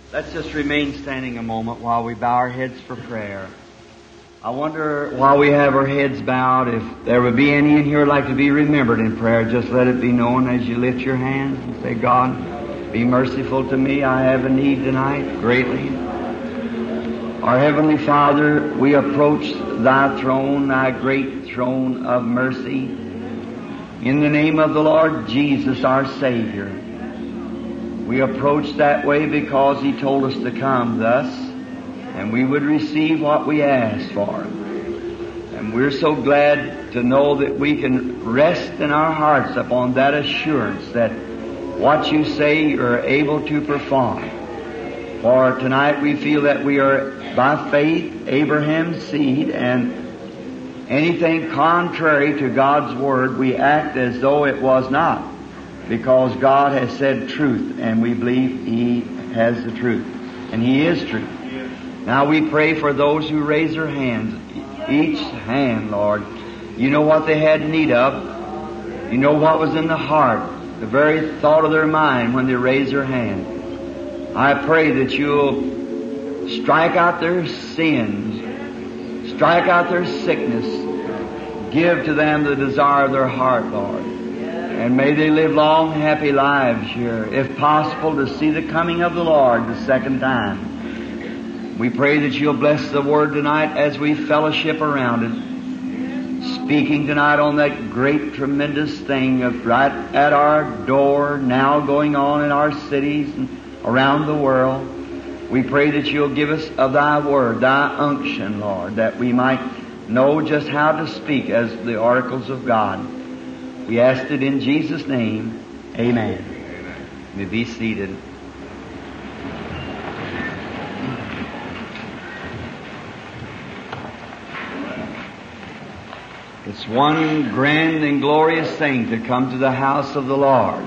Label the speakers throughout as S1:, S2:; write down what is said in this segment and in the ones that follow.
S1: Let's just remain standing a moment while we bow our heads for prayer. I wonder, while we have our heads bowed, if there would be any in here who'd like to be remembered in prayer. Just let it be known as you lift your hands and say, God, be merciful to me. I have a need tonight, greatly. Our Heavenly Father, we approach Thy throne, Thy great throne of mercy, in the name of the Lord Jesus, our Savior. We approach that way because He told us to come thus, and we would receive what we asked for. And we're so glad to know that we can rest in our hearts upon that assurance that what you say you're able to perform. For tonight we feel that we are, by faith, Abraham's seed, and anything contrary to God's Word, we act as though it was not, because God has said truth, and we believe He has the truth, and He is truth. Now we pray for those who raise their hands, each hand, Lord. You know what they had need of. You know what was in the heart, the very thought of their mind when they raised their hand. I pray that you'll strike out their sins, strike out their sickness, give to them the desire of their heart, Lord. And may they live long, happy lives here, if possible, to see the coming of the Lord the second time. We pray that you'll bless the Word tonight as we fellowship around it, speaking tonight on that great, tremendous thing of right at our door, now going on in our cities and around the world. We pray that you'll give us of Thy Word, Thy unction, Lord, that we might know just how to speak as the oracles of God. We ask it in Jesus' name. Amen. You may be seated. It's one grand and glorious thing to come to the house of the Lord.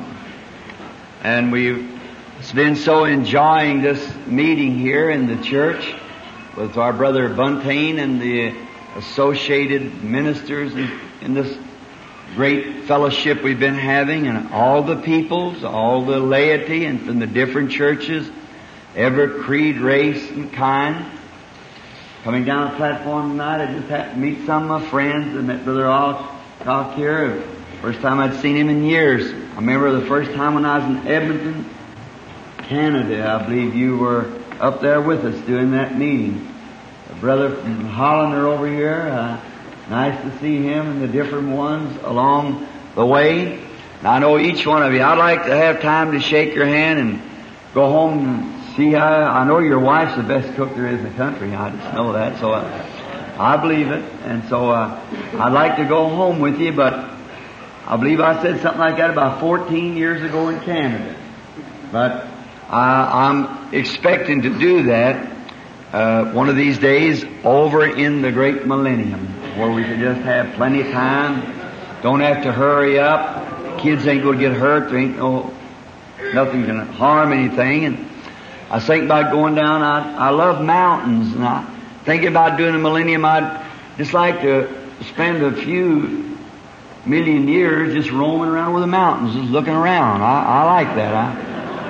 S1: And we've been so enjoying this meeting here in the church with our brother Buntain and the associated ministers in this great fellowship we've been having, and all the peoples, all the laity, and from the different churches, every creed, race, and kind. Coming down the platform tonight, I just happened to meet some of my friends. I met Brother Alcock here. First time I'd seen him in years. I remember the first time when I was in Edmonton, Canada. I believe you were up there with us doing that meeting. A brother from Hollander over here, nice to see him and the different ones along the way. Now, I know each one of you, I'd like to have time to shake your hand and go home and see how. I know your wife's the best cook there is in the country. I just know that, so I believe it. And so I'd like to go home with you, but I believe I said something like that about 14 years ago in Canada. But I'm expecting to do that one of these days over in the great millennium, where we can just have plenty of time, don't have to hurry up, kids ain't going to get hurt, there ain't nothing can harm anything. And I was thinking about going down, I love mountains, and I thinking about doing a millennium. I'd just like to spend a few million years just roaming around with the mountains, just looking around. I like that.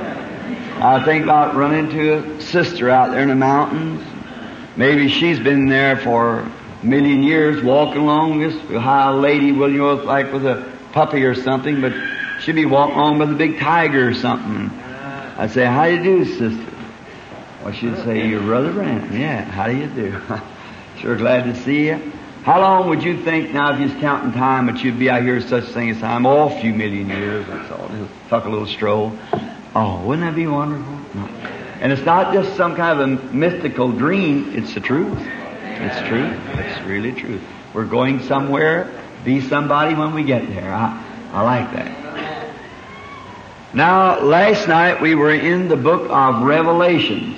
S1: I think about running into a sister out there in the mountains. Maybe she's been there for a million years, walking along this high lady, well, you know, like with a puppy or something, but she'd be walking along with a big tiger or something. I'd say, how do you do, sister? Well, she'd say, you're Brother Branham. Yeah, how do you do? Sure glad to see you. How long would you think now, if you was counting time, that you'd be out here such a thing as time? Oh, a few million years, that's all. Just tuck a little stroll. Oh, wouldn't that be wonderful? No. And it's not just some kind of a mystical dream. It's the truth. It's true. It's really true. We're going somewhere, be somebody when we get there. I like that. Now, last night we were in the book of Revelations,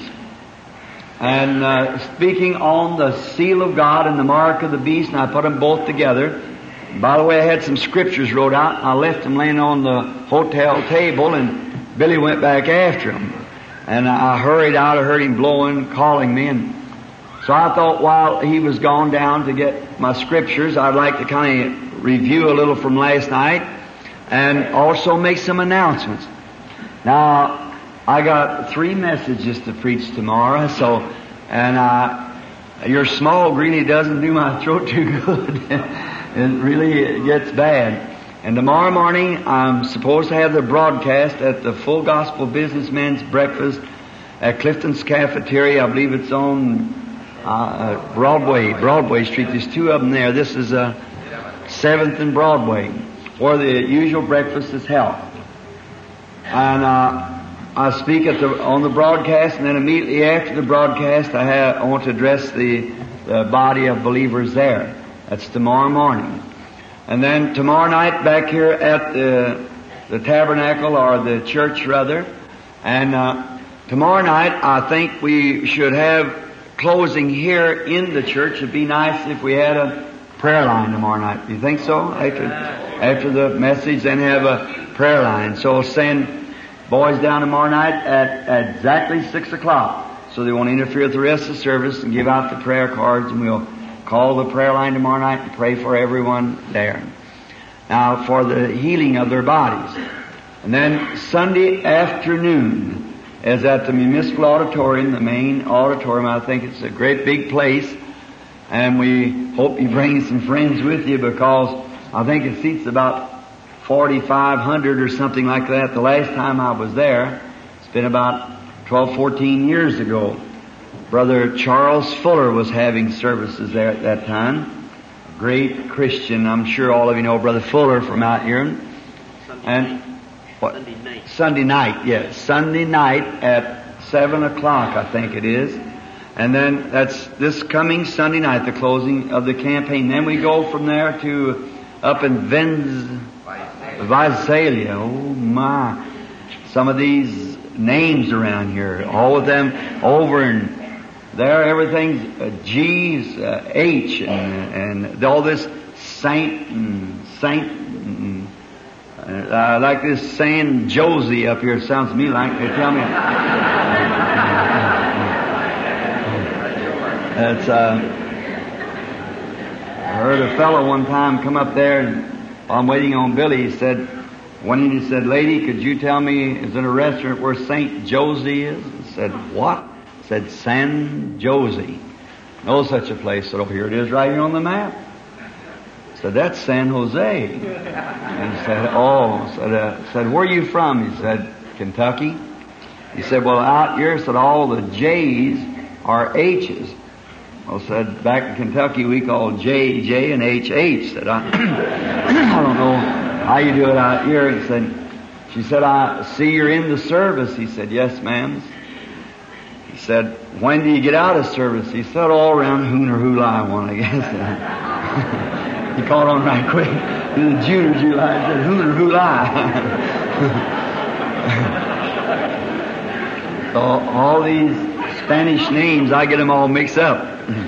S1: and speaking on the seal of God and the mark of the beast, and I put them both together. By the way, I had some scriptures wrote out, and I left them laying on the hotel table, and Billy went back after him. And I hurried out. I heard him blowing, calling me. And so I thought while he was gone down to get my scriptures, I'd like to kind of review a little from last night and also make some announcements. Now, I got 3 messages to preach tomorrow, your smog really doesn't do my throat too good. It really gets bad. And tomorrow morning, I'm supposed to have the broadcast at the Full Gospel Businessman's Breakfast at Clifton's Cafeteria. I believe it's on Broadway Street. There's 2 of them there. This is 7th and Broadway, where the usual breakfast is held. And I speak on the broadcast, and then immediately after the broadcast, I want to address the body of believers there. That's tomorrow morning. And then tomorrow night back here at the tabernacle, or the church rather. And tomorrow night I think we should have closing here in the church. It'd be nice if we had a prayer line tomorrow night. Do you think so? After the message, then have a prayer line. So send boys down tomorrow night at exactly 6 o'clock, so they won't interfere with the rest of the service, and give out the prayer cards, and we'll call the prayer line tomorrow night and pray for everyone there. Now, for the healing of their bodies. And then Sunday afternoon is at the Municipal Auditorium, the main auditorium. I think it's a great big place. And we hope you bring some friends with you, because I think it seats about 4,500 or something like that. The last time I was there, it's been about 12, 14 years ago. Brother Charles Fuller was having services there at that time. Great Christian. I'm sure all of you know Brother Fuller from out here. Sunday night, yes. Sunday night at 7 o'clock, I think it is. And then that's this coming Sunday night, the closing of the campaign. Then we go from there to up in Visalia. Oh my. Some of these names around here, all of them over in there, everything's G's, H, and all this saint, like this saying Josie up here. It sounds to me like they tell me. It's, I heard a fellow one time come up there, and I'm waiting on Billy. He said, "Lady, could you tell me, is it a restaurant where Saint Josie is?" I said, "What?" Said San Jose. No such a place. Said, "Oh, here it is right here on the map." Said, "That's San Jose." And he said, "Oh." Said, "Where are you from?" He said, "Kentucky." He said, "Well, out here," said, "all the J's are H's." Well, said, "Back in Kentucky we call J, J, and H, H." Said, I don't know how you do it out here. He said, she said, "I see you're in the service." He said, "Yes, ma'am." He said, "When do you get out of service?" He said, "All around Hooner Hooly one, I guess." He caught on right quick to the June or July. He said, "Hooner Hooly." So all these Spanish names, I get them all mixed up.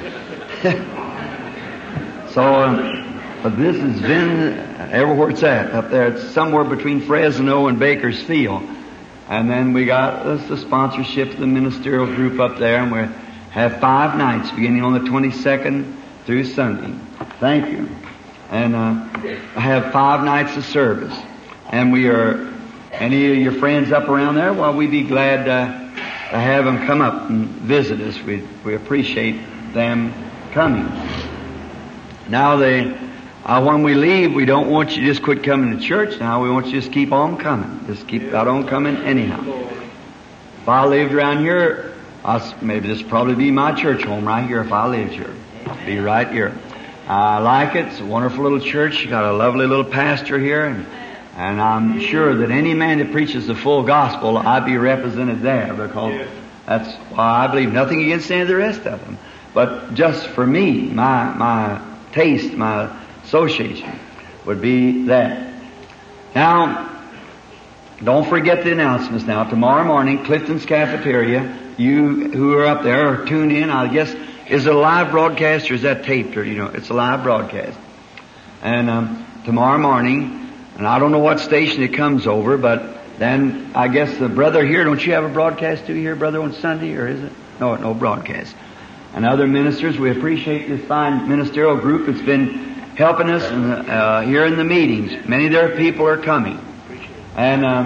S1: But this has been everywhere it's at up there. It's somewhere between Fresno and Bakersfield. And then we got the sponsorship of the ministerial group up there, and we have 5 nights beginning on the 22nd through Sunday. Thank you. And I have 5 nights of service. And we are, any of your friends up around there, well, we'd be glad to have them come up and visit us. We appreciate them coming. Now when we leave, we don't want you to just quit coming to church now. We want you to just keep on coming. Just keep right on coming anyhow. If I lived around here, maybe this would probably be my church home right here if I lived here. It'd be right here. I like it. It's a wonderful little church. You got a lovely little pastor here, and I'm sure that any man that preaches the full gospel, I'd be represented there, because that's why I believe. Nothing against any of the rest of them, but just for me, my taste, my association would be that. Now, don't forget the announcements now. Tomorrow morning, Clifton's Cafeteria, you who are up there or tune in, I guess, is it a live broadcast or is that taped? Or, it's a live broadcast. And tomorrow morning, and I don't know what station it comes over, but then I guess the brother here, don't you have a broadcast too here, brother, on Sunday, or is it? No broadcast. And other ministers, we appreciate this fine ministerial group that's been helping us here in the meetings. Many of their people are coming. And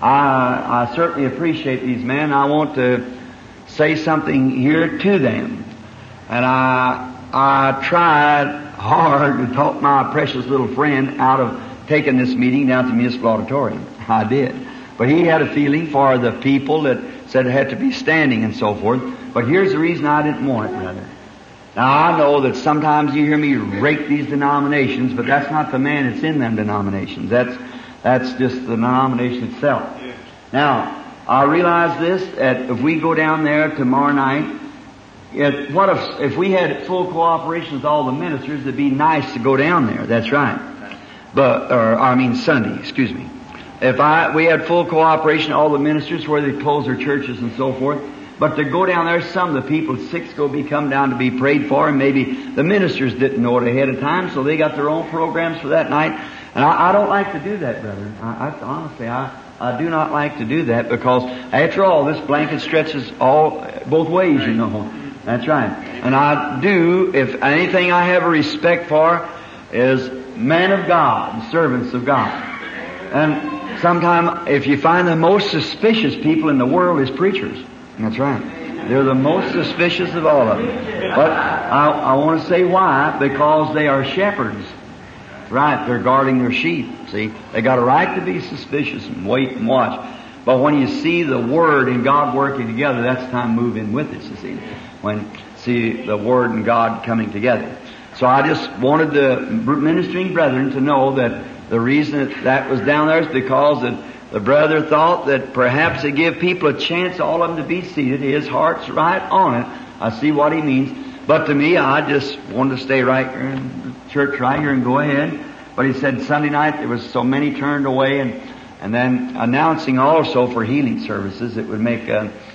S1: I certainly appreciate these men. I want to say something here to them. And I tried hard to talk my precious little friend out of taking this meeting down to the Municipal Auditorium. I did. But he had a feeling for the people that said it had to be standing and so forth. But here's the reason I didn't want it, brother. Now I know that sometimes you hear me rake these denominations, but that's not the man that's in them denominations. That's just the denomination itself. Now, I realize this, that if we go down there tomorrow night, what if we had full cooperation with all the ministers, it'd be nice to go down there. That's right. Sunday, excuse me. If we had full cooperation of all the ministers where they close their churches and so forth, but to go down there, some of the people, 6 go come down to be prayed for, and maybe the ministers didn't know it ahead of time, so they got their own programs for that night. And I don't like to do that, brother. Honestly, I do not like to do that, because after all, this blanket stretches both ways, you know. That's right. And I do, if anything I have a respect for is men of God, servants of God. And sometimes, if you find the most suspicious people in the world is preachers. That's right. They're the most suspicious of all of them. But I want to say why. Because they are shepherds. Right. They're guarding their sheep. See, they got a right to be suspicious and wait and watch. But when you see the Word and God working together, that's the time to move in with it, you see. When see the Word and God coming together. So I just wanted the ministering brethren to know that the reason that was down there is because the brother thought that perhaps to give people a chance, all of them to be seated. His heart's right on it. I see what he means. But to me, I just wanted to stay right here in the church right here and go ahead. But he said Sunday night there was so many turned away, and then announcing also for healing services, it would make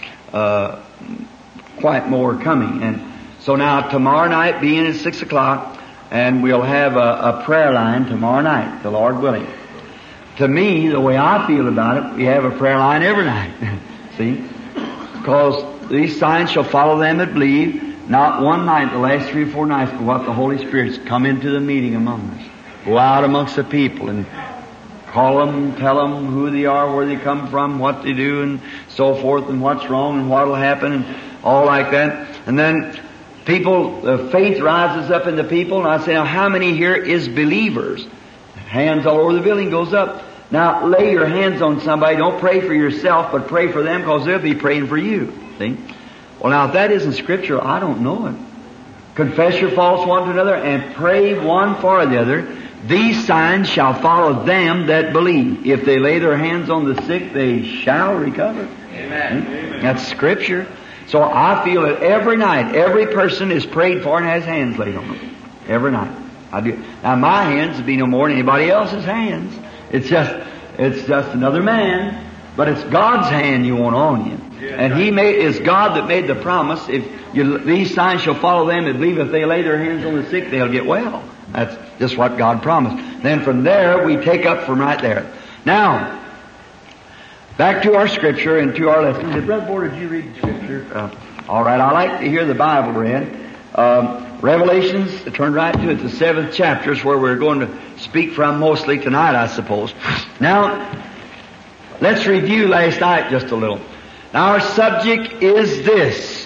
S1: quite more coming. And so now tomorrow night being at 6 o'clock, and we'll have a prayer line tomorrow night, the Lord willing. To me, the way I feel about it, we have a prayer line every night. See? Because these signs shall follow them that believe. Not one night, the last 3 or 4 nights, but what the Holy Spirit's come into the meeting among us. Go out amongst the people and call them, tell them who they are, where they come from, what they do, and so forth, and what's wrong, and what'll happen, and all like that. And then the faith rises up in the people, and I say, now how many here is believers? Hands all over the building goes up. Now, lay your hands on somebody. Don't pray for yourself, but pray for them, because they'll be praying for you. See? Well, now, if that isn't scriptural, I don't know it. Confess your faults one to another, and pray one for the other. These signs shall follow them that believe. If they lay their hands on the sick, they shall recover.
S2: Amen. Amen.
S1: That's scripture. So I feel that every night, every person is prayed for and has hands laid on them. Every night. I do. Now my hands would be no more than anybody else's hands. It's just another man, but it's God's hand you want on you. And it's God that made the promise. These signs shall follow them that believe. If they lay their hands on the sick, they'll get well. That's just what God promised. Then from there, we take up from right there. Now, back to our scripture and to our lesson. Brother Board, did you read the scripture? All right, I like to hear the Bible read. Revelations, turn right to it, the 7th chapter is where we're going to speak from mostly tonight, I suppose. Now, let's review last night just a little. Now, our subject is this.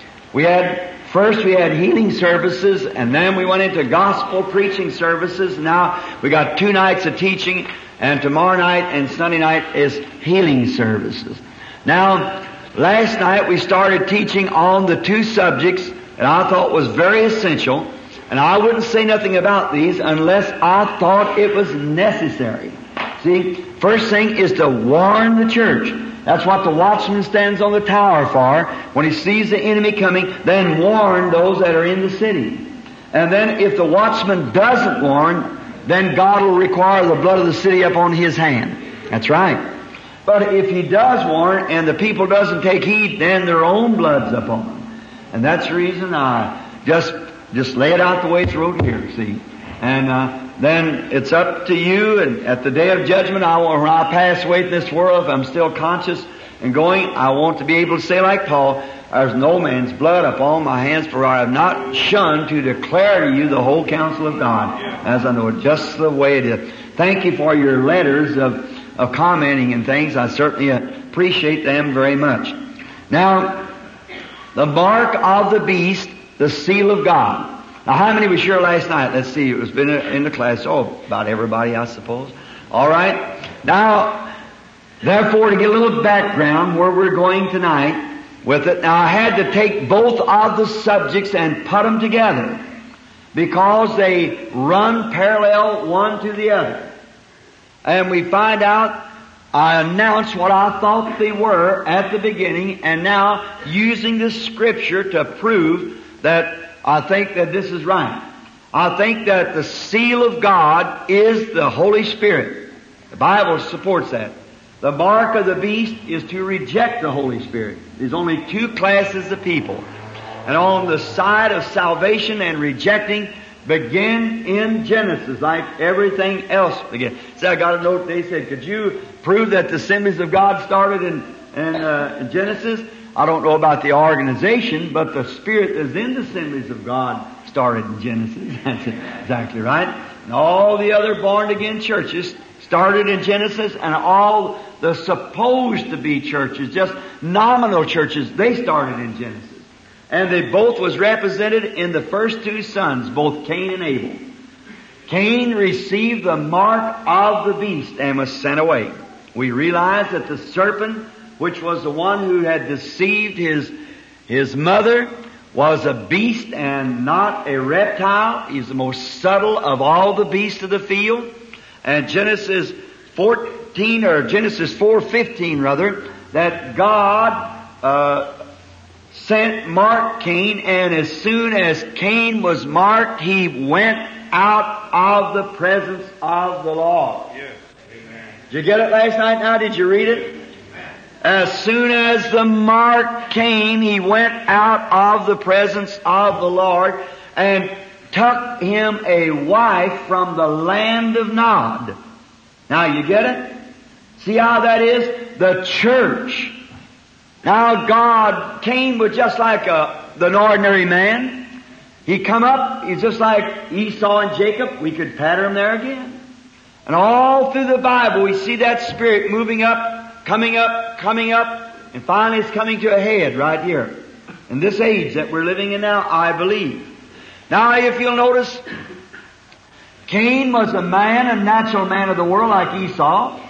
S1: First we had healing services, and then we went into gospel preaching services. Now we got 2 nights of teaching, and tomorrow night and Sunday night is healing services. Now, last night we started teaching on the 2 subjects that I thought was very essential, and I wouldn't say nothing about these unless I thought it was necessary. See, first thing is to warn the church. That's what the watchman stands on the tower for. When he sees the enemy coming, then warn those that are in the city. And then if the watchman doesn't warn, then God will require the blood of the city upon his hand. That's right. But if he does warn and the people doesn't take heed, then their own blood's upon them. And that's the reason I just lay it out the way it's wrote here, see. And then it's up to you, and at the day of judgment, when I pass away from this world, if I'm still conscious and going, I want to be able to say like Paul, there's no man's blood upon my hands, for I have not shunned to declare to you the whole counsel of God, as I know it, just the way it is. Thank you for your letters of of commenting and things. I certainly appreciate them very much. Now, the mark of the beast, the seal of God. Now, how many was here last night? Let's see. It was been in the class. Oh, about everybody, I suppose. All right. Now, therefore, to get a little background where we're going tonight with it. Now, I had to take both of the subjects and put them together because they run parallel one to the other. And we find out, I announced what I thought they were at the beginning, and now using the Scripture to prove that I think that this is right. I think that the seal of God is the Holy Spirit. The Bible supports that. The mark of the beast is to reject the Holy Spirit. There's only two classes of people. And on the side of salvation and rejecting begin in Genesis, like everything else began. See, I got a note, they said, could you prove that the Assemblies of God started in Genesis? I don't know about the organization, but the Spirit that's in the Assemblies of God started in Genesis. That's exactly right. And all the other born-again churches started in Genesis, and all the supposed to be churches, just nominal churches, they started in Genesis. And they both was represented in the first two sons, both Cain and Abel. Cain received the mark of the beast and was sent away. We realize that the serpent, which was the one who had deceived his mother, was a beast and not a reptile. He's the most subtle of all the beasts of the field. And Genesis 4:15 rather, that God marked Cain, and as soon as Cain was marked, he went out of the presence of the Lord. Yes. Amen. Did you get it last night now? Did you read it? Amen. As soon as the mark came, he went out of the presence of the Lord and took him a wife from the land of Nod. Now you get it? See how that is? The church. Now Cain was just like an ordinary man. He come up, he's just like Esau and Jacob. We could pattern him there again. And all through the Bible we see that spirit moving up, coming up, and finally it's coming to a head right here. In this age that we're living in now, I believe. Now if you'll notice, Cain was a natural man of the world like Esau.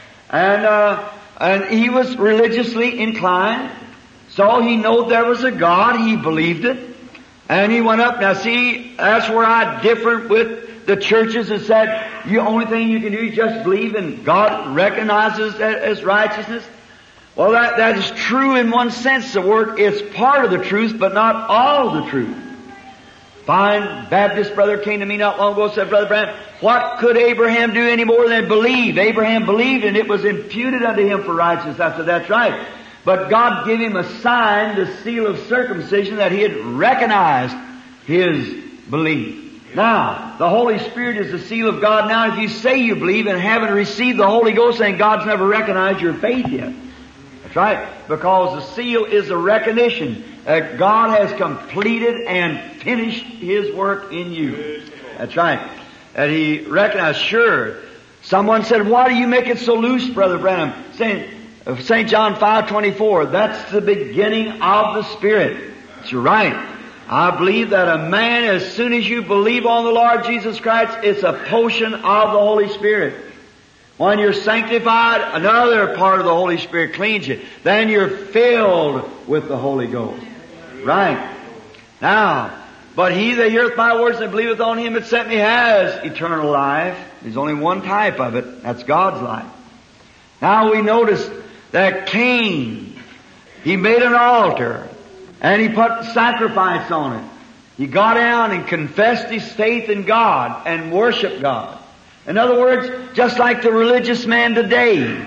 S1: And he was religiously inclined. So he knew there was a God. He believed it. And he went up. Now see, that's where I differ with the churches that said, the only thing you can do is just believe and God recognizes that as righteousness. Well, that is true in one sense of the word. It's part of the truth, but not all the truth. Fine Baptist brother came to me not long ago and said, Brother Branham, what could Abraham do any more than believe? Abraham believed and it was imputed unto him for righteousness. I said, that's right. But God gave him a sign, the seal of circumcision, that he had recognized his belief. Now, the Holy Spirit is the seal of God. Now, if you say you believe and haven't received the Holy Ghost, then God's never recognized your faith yet. That's right. Because the seal is a recognition that God has completed and finished His work in you. That's right. That He recognized. Sure. Someone said, why do you make it so loose, Brother Branham? St. John 5:24. That's the beginning of the Spirit. You're right. I believe that a man, as soon as you believe on the Lord Jesus Christ, it's a portion of the Holy Spirit. When you're sanctified, another part of the Holy Spirit cleans you. Then you're filled with the Holy Ghost. Right. Now, but he that heareth my words and believeth on him that sent me has eternal life. There's only one type of it. That's God's life. Now we notice that Cain, he made an altar and he put sacrifice on it. He got down and confessed his faith in God and worshiped God. In other words, just like the religious man today,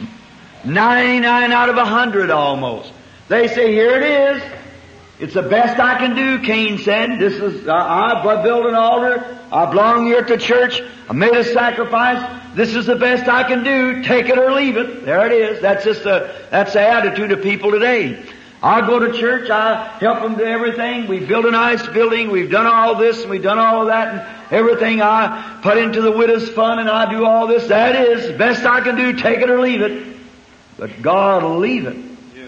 S1: 99 out of 100 almost. They say, here it is. It's the best I can do, Cain said. This is, I built an altar. I belong here to church. I made a sacrifice. This is the best I can do. Take it or leave it. There it is. That's the attitude of people today. I go to church, I help them do everything. We build a nice building, we've done all this and we've done all that, and everything I put into the widow's fund and I do all this. That is the best I can do, take it or leave it. But God will leave it.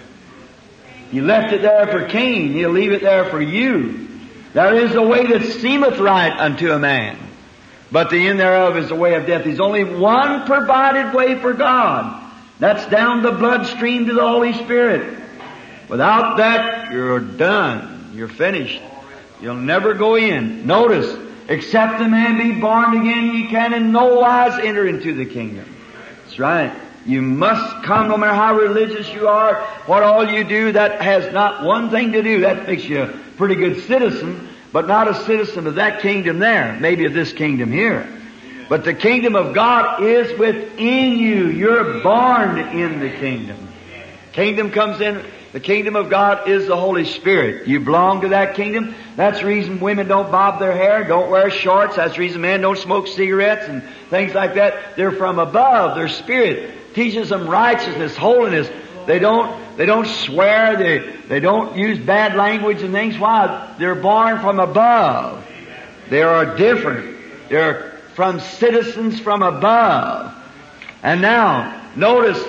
S1: He left it there for Cain, He'll leave it there for you. There is a way that seemeth right unto a man, but the end thereof is the way of death. There's only one provided way for God. That's down the bloodstream to the Holy Spirit. Without that, you're done. You're finished. You'll never go in. Notice, except a man be born again, ye can in no wise enter into the kingdom. That's right. You must come, no matter how religious you are, what all you do, that has not one thing to do. That makes you a pretty good citizen, but not a citizen of that kingdom there, maybe of this kingdom here. But the kingdom of God is within you. You're born in the kingdom. Kingdom comes in. The kingdom of God is the Holy Spirit. You belong to that kingdom. That's the reason women don't bob their hair, don't wear shorts. That's the reason men don't smoke cigarettes and things like that. They're from above. Their spirit teaches them righteousness, holiness. They don't swear. They don't use bad language and things. Why? They're born from above. They are different. They're from citizens from above. And now, notice,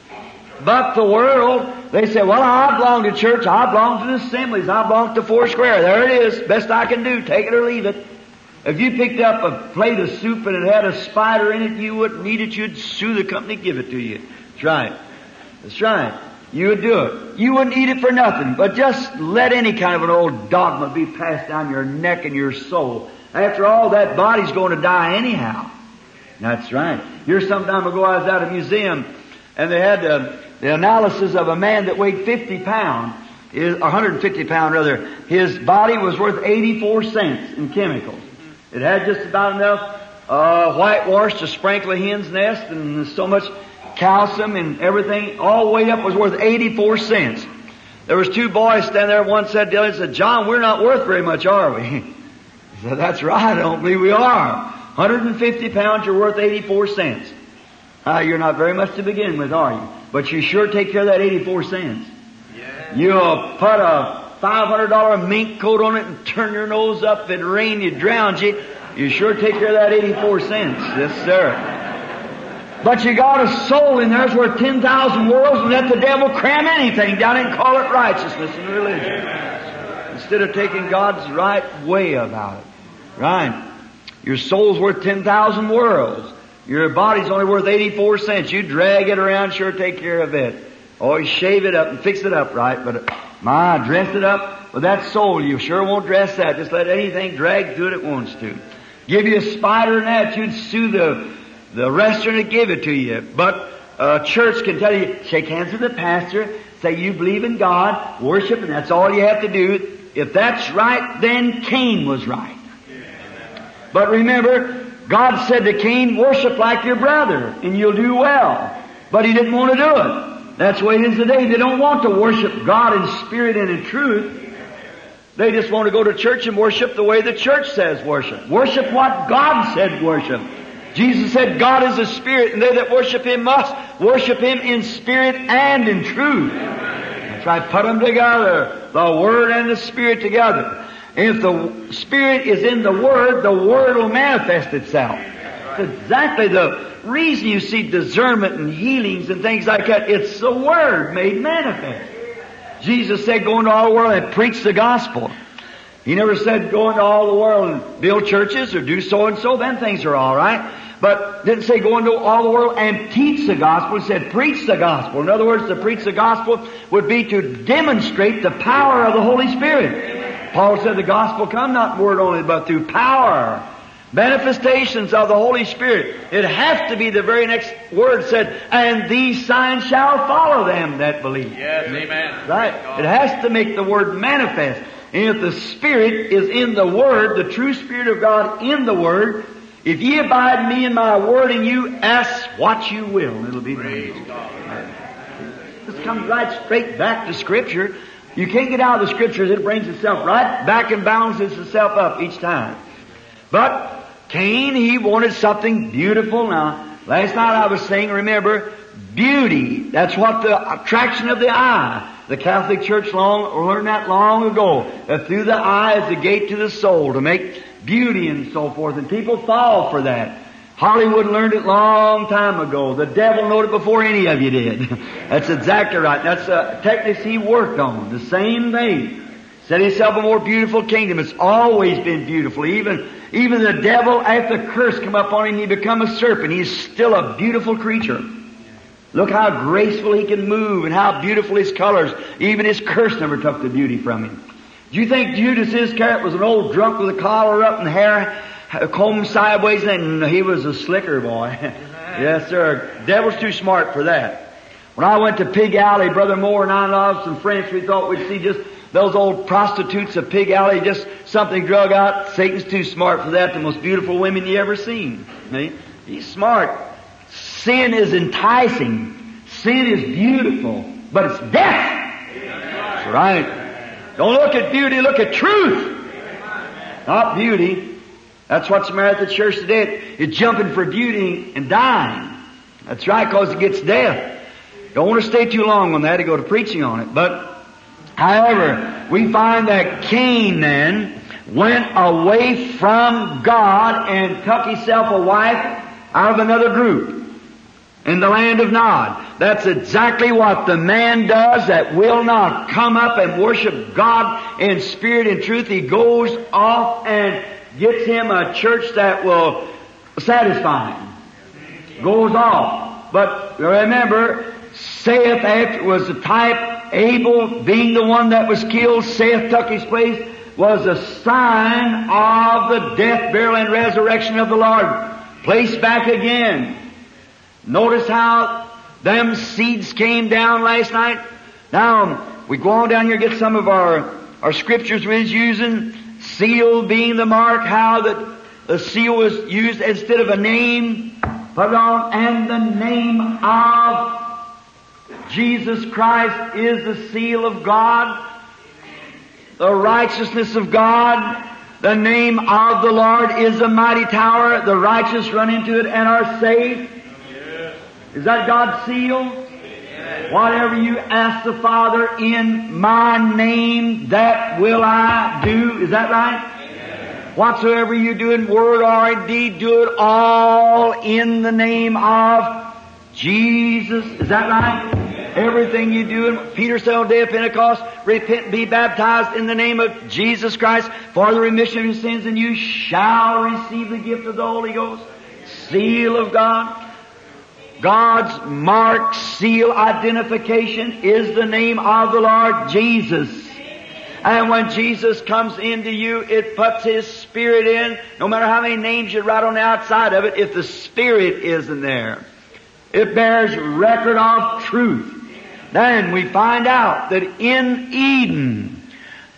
S1: but the world, they say, well, I belong to church, I belong to the assemblies, I belong to Foursquare. There it is, best I can do, take it or leave it. If you picked up a plate of soup and it had a spider in it, you wouldn't eat it, you'd sue the company, give it to you. That's right. That's right. You would do it. You wouldn't eat it for nothing, but just let any kind of an old dogma be passed down your neck and your soul. After all, that body's going to die anyhow. That's right. Here some time ago I was at a museum and they had the analysis of a man that weighed 50 pounds, 150 pounds rather. His body was worth 84 cents in chemicals. It had just about enough whitewash to sprinkle a hen's nest and so much calcium and everything. All weighed up was worth 84 cents. There was two boys standing there. One said to the other, said, John, we're not worth very much, are we? He said, that's right, I don't believe we are. 150 pounds, you're worth 84 cents. You're not very much to begin with, are you? But you sure take care of that 84 cents. Yeah. You'll put a $500 mink coat on it and turn your nose up. If it rains, it drowns you. You sure take care of that 84 cents. Yes, sir. But you got a soul in there that's worth 10,000 worlds, and let the devil cram anything down and call it righteousness and religion. Instead of taking God's right way about it. Right. Your soul's worth 10,000 worlds. Your body's only worth 84 cents. You drag it around, sure take care of it. Or you shave it up and fix it up right. But dress it up with that soul. You sure won't dress that. Just let anything drag through it wants to. Give you a spider and that, you'd sue the restaurant to give it to you. But church can tell you, shake hands with the pastor, say you believe in God, worship, and that's all you have to do. If that's right, then Cain was right. But remember, God said to Cain, worship like your brother, and you'll do well. But he didn't want to do it. That's the way it is today. They don't want to worship God in spirit and in truth. They just want to go to church and worship the way the church says worship. Worship what God said worship. Jesus said God is a spirit, and they that worship Him must worship Him in spirit and in truth. That's right. Put them together. The Word and the Spirit together. And if the Spirit is in the Word will manifest itself. It's exactly the reason you see discernment and healings and things like that. It's the Word made manifest. Jesus said, go into all the world and preach the gospel. He never said, go into all the world and build churches or do so and so. Then things are all right. But didn't say go into all the world and teach the gospel. He said preach the gospel. In other words, to preach the gospel would be to demonstrate the power of the Holy Spirit. Paul said the gospel come not in word only, but through power. Manifestations of the Holy Spirit. It has to be the very next word said, and these signs shall follow them that believe.
S2: Yes, amen.
S1: Right? It has to make the word manifest. And if the Spirit is in the Word, the true Spirit of God in the Word, if ye abide in me and my word in you, ask what you will, and it'll be done. This comes right straight back to Scripture. You can't get out of the Scriptures. It brings itself right back and balances itself up each time. But Cain, he wanted something beautiful. Now, last night I was saying, remember, beauty. That's what the attraction of the eye. The Catholic Church learned that long ago, that through the eye is the gate to the soul, to make beauty and so forth. And people fall for that. Hollywood learned it long time ago. The devil knew it before any of you did. That's exactly right. That's the techniques he worked on. The same thing. Set himself a more beautiful kingdom. It's always been beautiful. Even the devil, after the curse come up on him, he become a serpent. He's still a beautiful creature. Look how graceful he can move and how beautiful his colors. Even his curse never took the beauty from him. Do you think Judas Iscariot was an old drunk with a collar up and hair combed sideways? And he was a slicker boy. Yes, sir. Devil's too smart for that. When I went to Pig Alley, Brother Moore and I and some friends, we thought we'd see just those old prostitutes of Pig Alley, just something drug out. Satan's too smart for that. The most beautiful women you ever seen. He's smart. Sin is enticing. Sin is beautiful. But it's death. That's right. Don't look at beauty, look at truth. Not beauty. That's what's the matter at the church today. It's jumping for beauty and dying. That's right, because it gets death. Don't want to stay too long on that to go to preaching on it. But, however, we find that Cain then went away from God and took himself a wife out of another group in the land of Nod. That's exactly what the man does that will not come up and worship God in spirit and truth. He goes off and gets him a church that will satisfy him. Goes off. But remember, saith after was the type, Abel being the one that was killed, saith took his place, was a sign of the death, burial, and resurrection of the Lord. Placed back again. Notice how them seeds came down last night. Now, we go on down here and get some of our scriptures we was using. Seal being the mark, how the seal was used instead of a name, put it on, and the name of Jesus Christ is the seal of God, the righteousness of God. The name of the Lord is a mighty tower. The righteous run into it and are saved. Is that God's seal? Amen. Whatever you ask the Father in my name, that will I do. Is that right? Amen. Whatsoever you do in word or in deed, do it all in the name of Jesus. Is that right? Amen. Everything you do, in Peter said on the day of Pentecost, repent and be baptized in the name of Jesus Christ for the remission of your sins, and you shall receive the gift of the Holy Ghost. Seal of God. God's mark, seal, identification is the name of the Lord Jesus. And when Jesus comes into you, it puts His Spirit in. No matter how many names you write on the outside of it, if the Spirit isn't there, it bears record of truth. Then we find out that in Eden,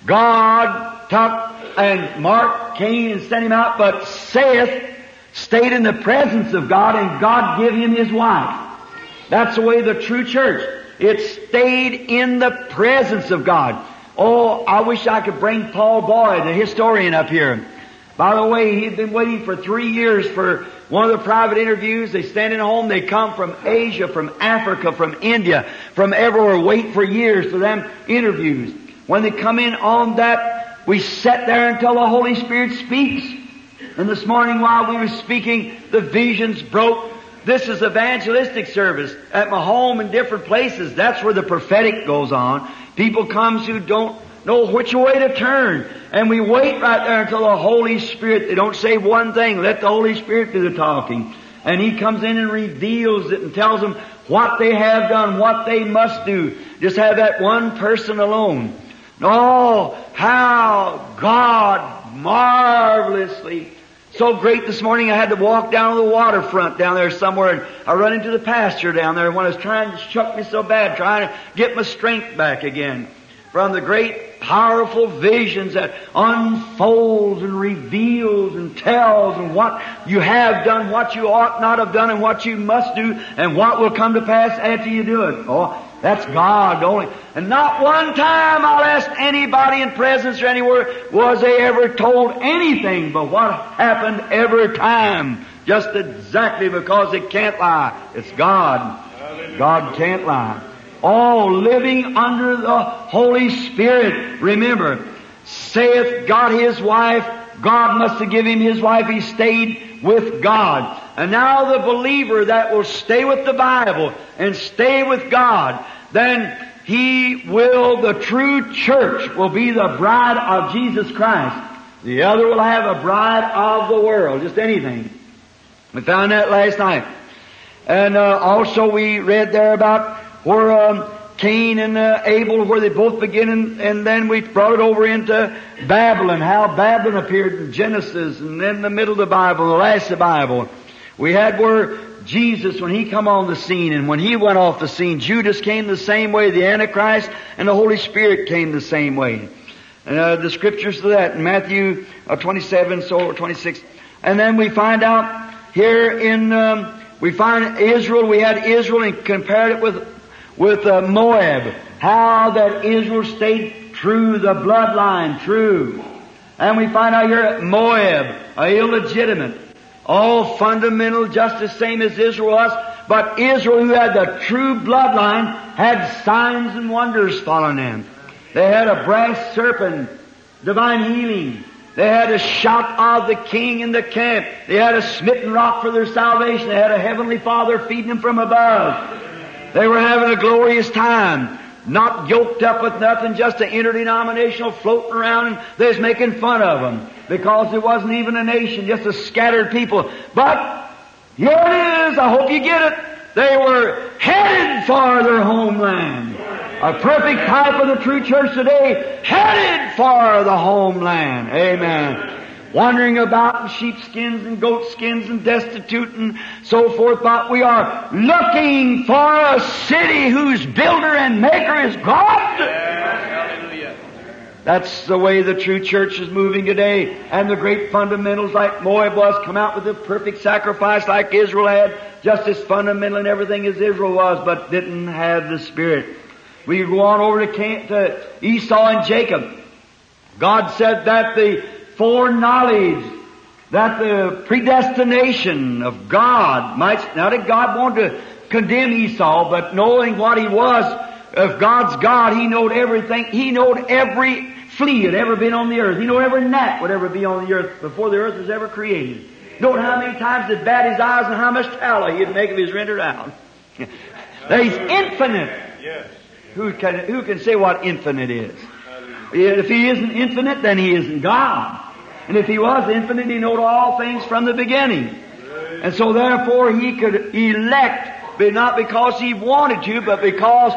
S1: God took and marked Cain and sent him out, but Seth stayed in the presence of God, and God gave him his wife. That's the way the true church. It stayed in the presence of God. Oh, I wish I could bring Paul Boyd, the historian, up here. By the way, he'd been waiting for 3 years for one of the private interviews. They stand in home. They come from Asia, from Africa, from India, from everywhere, wait for years for them interviews. When they come in on that, we sit there until the Holy Spirit speaks. And this morning while we were speaking, the visions broke. This is evangelistic service at my home in different places. That's where the prophetic goes on. People comes who don't know which way to turn. And we wait right there until the Holy Spirit, they don't say one thing, let the Holy Spirit do the talking. And He comes in and reveals it and tells them what they have done, what they must do. Just have that one person alone. Oh, how God marvelously. So great this morning I had to walk down to the waterfront down there somewhere, and I run into the pasture down there when I was trying to shook me so bad, trying to get my strength back again from the great powerful visions that unfolds and reveals and tells and what you have done, what you ought not have done, and what you must do, and what will come to pass after you do it. Oh, that's God only. And not one time I'll ask anybody in presence or anywhere was they ever told anything but what happened every time. Just exactly because it can't lie. It's God. God can't lie. All living under the Holy Spirit. Remember, saith God his wife, God must have given him his wife. He stayed with God. And now the believer that will stay with the Bible and stay with God, then the true church will be the bride of Jesus Christ. The other will have a bride of the world, just anything. We found that last night. And also we read there about where Cain and Abel, where they both begin, and then we brought it over into Babylon, how Babylon appeared in Genesis, and then the middle of the Bible, the last of the Bible. We had where Jesus, when He come on the scene, and when He went off the scene, Judas came the same way, the Antichrist, and the Holy Spirit came the same way. And the scriptures to that in Matthew 27, so 26. And then we find out here in, we find Israel, we had Israel and compared it with Moab. How that Israel stayed true, the bloodline true. And we find out here Moab, illegitimate. All fundamental, just the same as Israel was. But Israel, who had the true bloodline, had signs and wonders following them. They had a brass serpent, divine healing. They had a shout of the king in the camp. They had a smitten rock for their salvation. They had a heavenly Father feeding them from above. They were having a glorious time. Not yoked up with nothing, just an interdenominational floating around, and they was making fun of them. Because it wasn't even a nation, just a scattered people. But here it is, I hope you get it. They were headed for their homeland. A perfect type of the true church today, headed for the homeland. Amen. Wandering about in sheepskins and goatskins and destitute and so forth, but we are looking for a city whose builder and maker is God. Hallelujah. That's the way the true church is moving today. And the great fundamentals like Moab was come out with the perfect sacrifice like Israel had, just as fundamental in everything as Israel was, but didn't have the Spirit. We go on over to Esau and Jacob. God said that the foreknowledge, that the predestination of God might, not that God wanted to condemn Esau, but knowing what he was, if God's God, He knowed everything. He knowed every flea that ever been on the earth. He knowed every gnat would ever be on the earth before the earth was ever created. He knowed how many times he'd bat his eyes and how much tallow he'd make if he's rendered out. He's infinite.
S2: Yes.
S1: Who can say what infinite is? If He isn't infinite, then He isn't God. And if He was infinite, He knowed all things from the beginning. And so therefore He could elect, but not because He wanted to, but because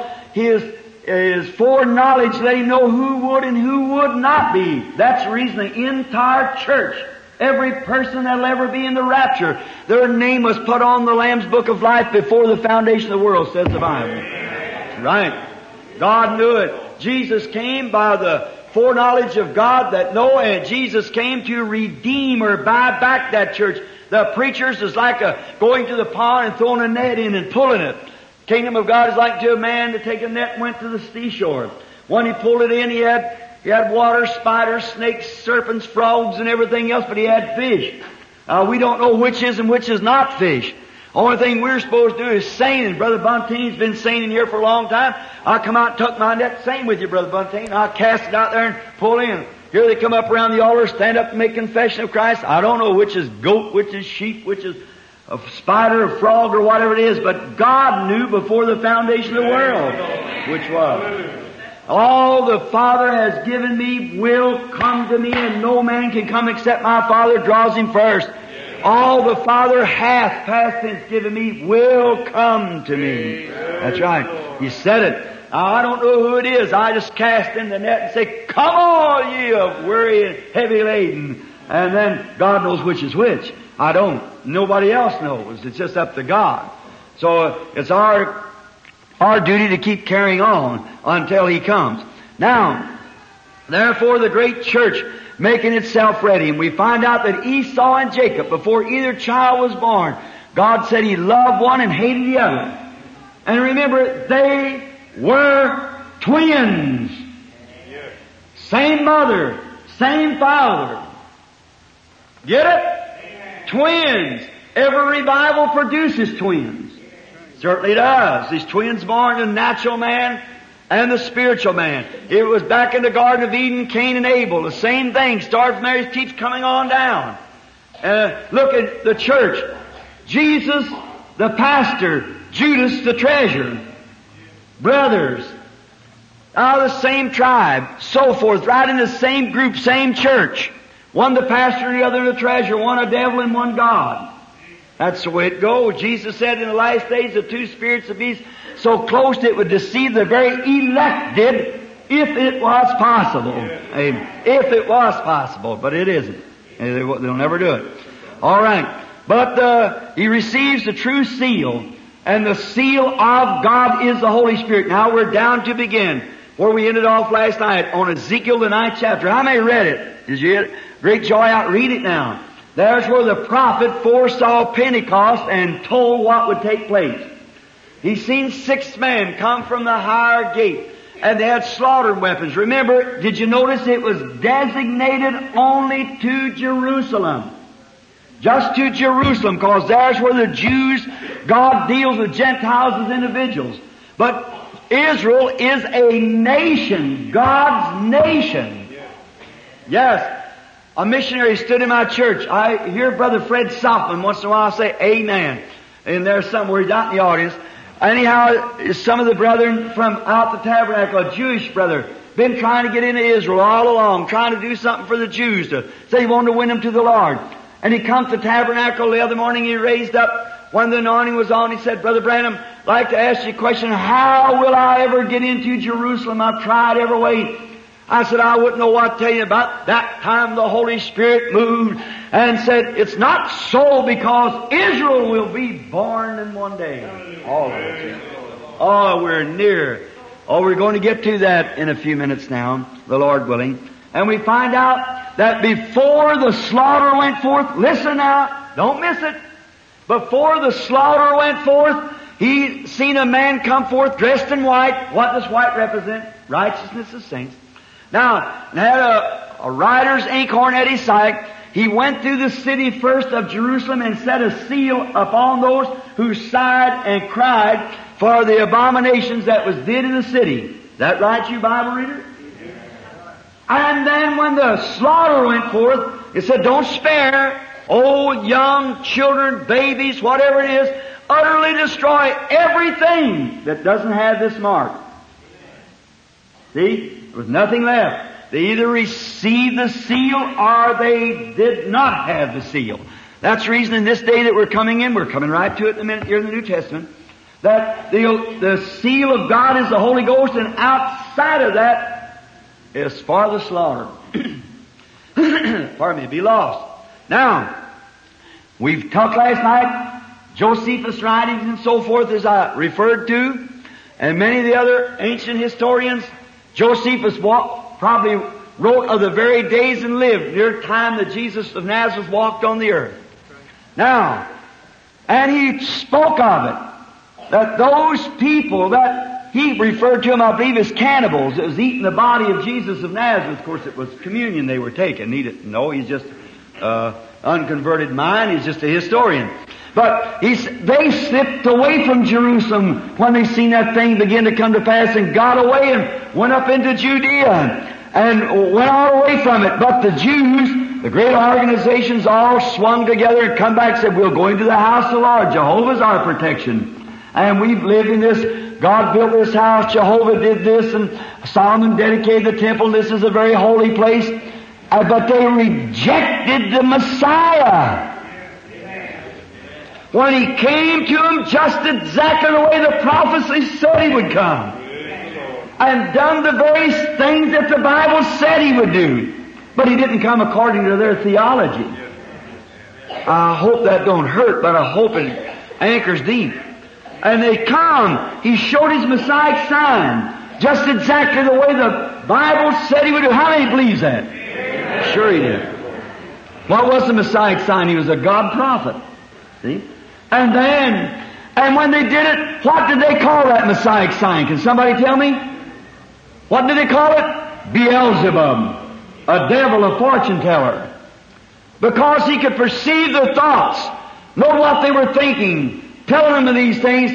S1: His foreknowledge let Him know who would and who would not be. That's the reason the entire church, every person that'll ever be in the rapture, their name was put on the Lamb's Book of Life before the foundation of the world, says the Bible. Right. God knew it. Jesus came by the foreknowledge of God that and Jesus came to redeem or buy back that church. The preachers is like going to the pond and throwing a net in and pulling it. Kingdom of God is like to a man to take a net and went to the seashore. When he pulled it in, he had water, spiders, snakes, serpents, frogs, and everything else, but he had fish. We don't know which is and which is not fish. Only thing we're supposed to do is seining. Brother Buntaine's been seining here for a long time. I come out and tuck my net, seine with you, Brother Buntaine. I cast it out there and pull in. Here they come up around the altar, stand up and make confession of Christ. I don't know which is goat, which is sheep, which is a spider, a frog, or whatever it is, but God knew before the foundation of the world which was. All the Father has given me will come to me, and no man can come except my Father draws him first. All the Father hath, past tense, given me will come to me. That's right. He said it. Now, I don't know who it is. I just cast in the net and say, come all ye of weary and heavy laden. And then God knows which is which. I don't. Nobody else knows. It's just up to God. So it's our duty to keep carrying on until He comes. Now, therefore the great church making itself ready. And we find out that Esau and Jacob, before either child was born, God said He loved one and hated the other. And remember, they were twins. Same mother, same father. Get it? Twins. Every revival produces twins. Certainly does. These twins born, the natural man and the spiritual man. It was back in the Garden of Eden, Cain and Abel. The same thing. Started from there, it keeps coming on down. Look at the church. Jesus, the pastor. Judas, the treasurer. Brothers. Out of the same tribe. So forth. Right in the same group, same church. One the pastor, the other the treasurer. One a devil and one God. That's the way it goes. Jesus said in the last days the two spirits would be so close that it would deceive the very elected if it was possible. Amen. If it was possible, but it isn't. They'll never do it. All right. But he receives the true seal, and the seal of God is the Holy Spirit. Now we're down to begin where we ended off last night on Ezekiel, the 9th chapter. How many read it? Did you get great joy out? Read it now. There's where the prophet foresaw Pentecost and told what would take place. He seen 6 men come from the higher gate, and they had slaughter weapons. Remember, did you notice it was designated only to Jerusalem? Just to Jerusalem, because there's where the Jews, God deals with Gentiles as individuals. But Israel is a nation, God's nation. Yes. A missionary stood in my church. I hear Brother Fred Softman once in a while say, Amen. And there's somewhere he's out in the audience. Anyhow, some of the brethren from out the tabernacle, a Jewish brother, been trying to get into Israel all along, trying to do something for the Jews, to say he wanted to win them to the Lord. And he come to the tabernacle the other morning, he raised up, when the anointing was on, he said, Brother Branham, I'd like to ask you a question. How will I ever get into Jerusalem? I've tried every way. I said, I wouldn't know what to tell you about. That time the Holy Spirit moved and said, it's not so, because Israel will be born in one day. All of us. Oh, we're near. Oh, we're going to get to that in a few minutes now, the Lord willing. And we find out that before the slaughter went forth, listen now, don't miss it. Before the slaughter went forth, he seen a man come forth dressed in white. What does white represent? Righteousness of saints. Now, had a rider's inkhorn at his side. He went through the city first of Jerusalem and set a seal upon those who sighed and cried for the abominations that was did in the city. Is that right, you Bible reader? And then when the slaughter went forth, it said, don't spare old, young, children, babies, whatever it is, utterly destroy everything that doesn't have this mark. See? There was nothing left. They either received the seal or they did not have the seal. That's the reason in this day that we're coming right to it in a minute here in the New Testament, that the seal of God is the Holy Ghost, and outside of that is for the slaughter. Pardon me, be lost. Now, we've talked last night, Josephus' writings and so forth, as I referred to, and many of the other ancient historians. Josephus probably wrote of the very days and lived near the time that Jesus of Nazareth walked on the earth. Now, and he spoke of it, that those people that he referred to them, I believe, as cannibals, that was eating the body of Jesus of Nazareth. Of course, it was communion they were taking. He didn't know. He's just unconverted mind. He's just a historian. But they slipped away from Jerusalem when they seen that thing begin to come to pass, and got away and went up into Judea and went all away from it. But the Jews, the great organizations, all swung together and come back and said, we'll go into the house of the Lord. Jehovah's our protection. And we've lived in this. God built this house. Jehovah did this. And Solomon dedicated the temple. This is a very holy place. But they rejected the Messiah. When he came to them just exactly the way the prophecy said he would come. And done the very things that the Bible said he would do. But he didn't come according to their theology. I hope that don't hurt, but I hope it anchors deep. And they come. He showed his Messiah sign. Just exactly the way the Bible said he would do. How many believes that? Sure he did. What was the Messiah sign? He was a God prophet. See? And when they did it, what did they call that Messiah sign? Can somebody tell me? What did they call it? Beelzebub, a devil, a fortune teller. Because he could perceive their thoughts, know what they were thinking, telling them of these things,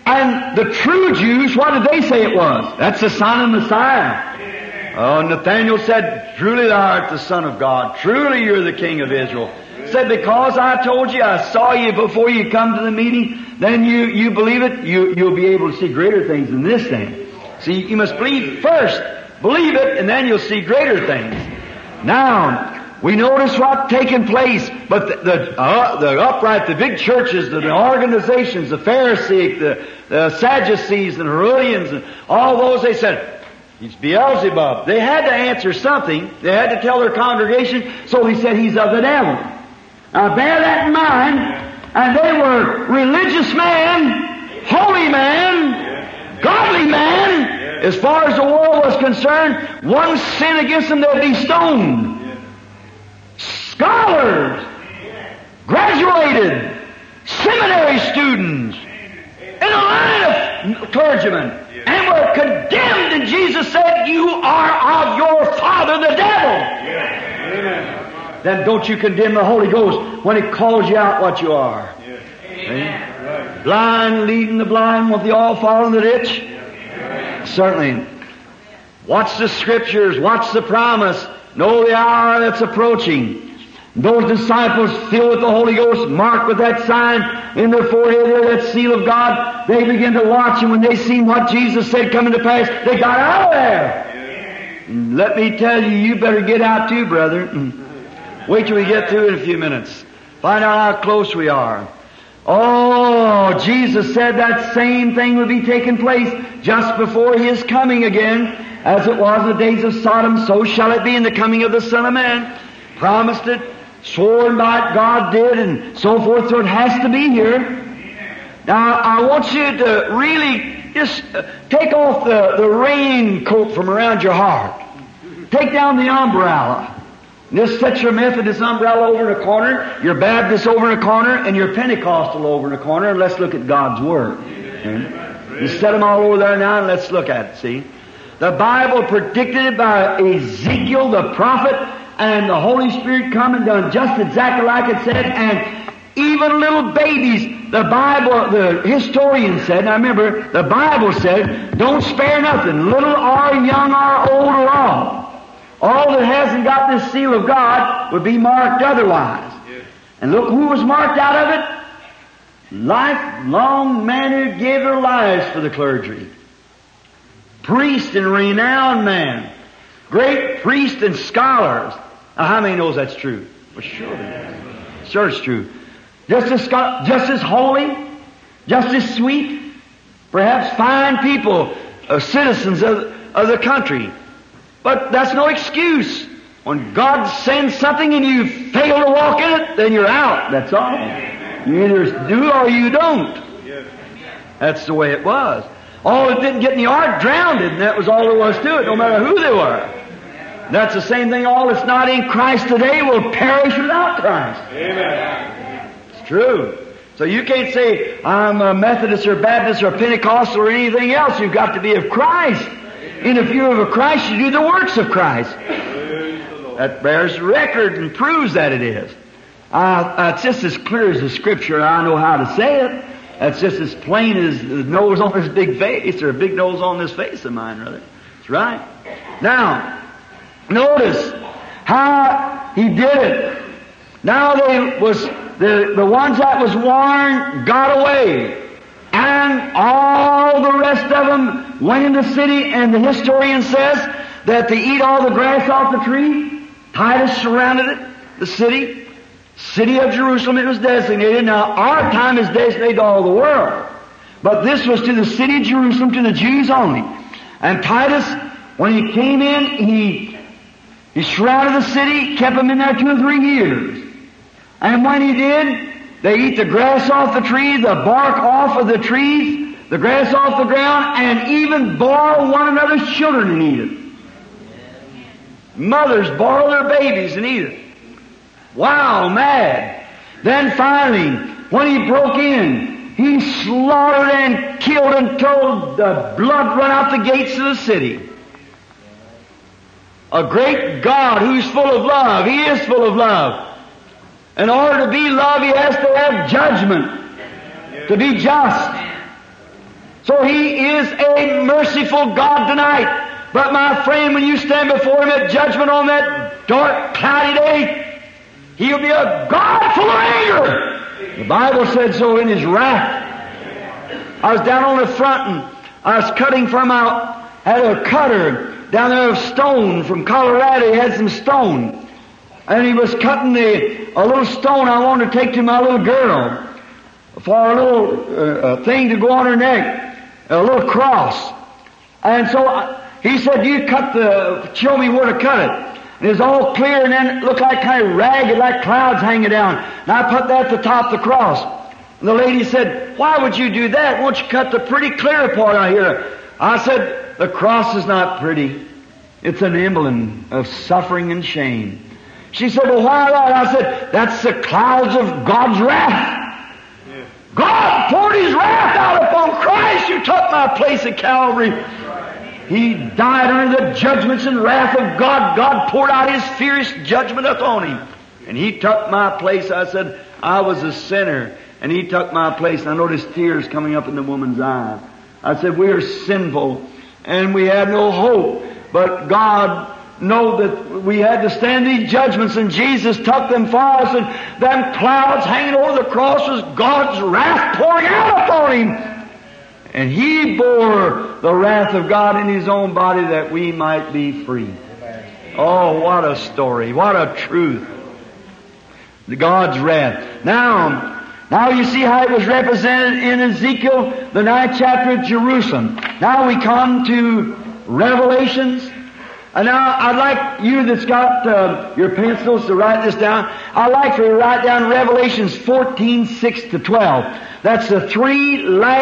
S1: And the true Jews, what did they say it was? That's the Son of Messiah. Oh, Nathanael said, truly thou art the Son of God. Truly you're the King of Israel. Said, because I told you, I saw you before you come to the meeting, then you believe it, you'll be able to see greater things than this thing. See, you must believe first. Believe it, and then you'll see greater things. Now, we notice what's taking place, but the upright, the big churches, the organizations, the Pharisees, the Sadducees and Herodians, and all those, they said, he's Beelzebub. They had to answer something. They had to tell their congregation, so he said he's of the devil. Now bear that in mind, and they were religious man, holy man, godly man. As far as the world was concerned, one sin against them, they'd be stoned. Scholars, graduated, seminary students, in a line of clergymen, and were condemned, and Jesus said, you are of your father the devil. Then don't you condemn the Holy Ghost when it calls you out what you are. Blind leading the blind, with the all fall in the ditch. Certainly. Watch the Scriptures, watch the promise, know the hour that's approaching. Those disciples filled with the Holy Ghost, marked with that sign in their forehead there, that seal of God, they began to watch, and when they seen what Jesus said coming to pass, they got out of there. And let me tell you, you better get out too, brother. Wait till we get through in a few minutes. Find out how close we are. Oh, Jesus said that same thing would be taking place just before His coming again. As it was in the days of Sodom, so shall it be in the coming of the Son of Man. Promised it, sworn by it, God did, and so forth, so it has to be here. Now, I want you to really just take off the raincoat from around your heart. Take down the umbrella. Just set your Methodist umbrella over in a corner, your Baptist over in a corner, and your Pentecostal over in a corner, and let's look at God's Word. Okay? You set them all over there now, and let's look at it, see? The Bible predicted it by Ezekiel the prophet, and the Holy Spirit come and done just exactly like it said, and even little babies, the Bible, the historian said, now remember, the Bible said, don't spare nothing, little or young or old or all. All that hasn't got this seal of God would be marked otherwise. And look who was marked out of it. Lifelong men who gave their lives for the clergy. Priest and renowned man. Great priests and scholars. Now how many knows that's true? Well, sure. Sure it's true. Just as holy, just as sweet, perhaps fine people, citizens of the country. But that's no excuse. When God sends something and you fail to walk in it, then you're out. That's all. You either do or you don't. That's the way it was. All that didn't get in the ark drowned it, and that was all there was to it, no matter who they were. That's the same thing. All that's not in Christ today will perish without Christ. Amen. It's true. So you can't say, I'm a Methodist or Baptist or Pentecostal or anything else. You've got to be of Christ. And if you're of Christ, you do the works of Christ. That bears record and proves that it is. It's just as clear as the Scripture. I know how to say it. That's just as plain as the nose on this big face, or a big nose on this face of mine, rather. That's right. Now, notice how He did it. Now the ones that was warned got away. And all the rest of them went in the city, and the historian says that they eat all the grass off the tree. Titus surrounded it, the city of Jerusalem, it was designated. Now, our time is designated to all the world. But this was to the city of Jerusalem, to the Jews only. And Titus, when he came in, he surrounded the city, kept them in there 2 or 3 years. And when he did, they eat the grass off the tree, the bark off of the trees, the grass off the ground, and even borrow one another's children and eat it. Mothers borrow their babies and eat it. Wow, mad. Then finally, when he broke in, he slaughtered and killed until the blood run out the gates of the city. A great God who's full of love. He is full of love. In order to be love, He has to have judgment. To be just. So He is a merciful God tonight. But my friend, when you stand before Him at judgment on that dark, cloudy day, He'll be a God full of anger. The Bible said so in His wrath. I was down on the front and I was cutting had a cutter down there of stone from Colorado. He had some stone. And he was cutting a little stone I wanted to take to my little girl for a little thing to go on her neck, a little cross. And so he said, show me where to cut it. And it was all clear, and then it looked like kind of ragged, like clouds hanging down. And I put that at the top of the cross. And the lady said, why would you do that? Won't you cut the pretty clear part out here? I said, the cross is not pretty. It's an emblem of suffering and shame. She said, well, why that? I said, that's the clouds of God's wrath. Yeah. God poured His wrath out upon Christ who took my place at Calvary. He died under the judgments and wrath of God. God poured out His fierce judgment upon Him. And He took my place. I said, I was a sinner. And He took my place. And I noticed tears coming up in the woman's eyes. I said, we are sinful. And we had no hope. But God know that we had to stand these judgments, and Jesus took them for us, and them clouds hanging over the cross was God's wrath pouring out upon Him. And He bore the wrath of God in His own body that we might be free. Oh, what a story. What a truth. God's wrath. Now you see how it was represented in Ezekiel, the 9th chapter of Jerusalem. Now we come to Revelations. And now I'd like you that's got your pencils to write this down. I'd like for you to write down Revelations 14:6-12. That's the three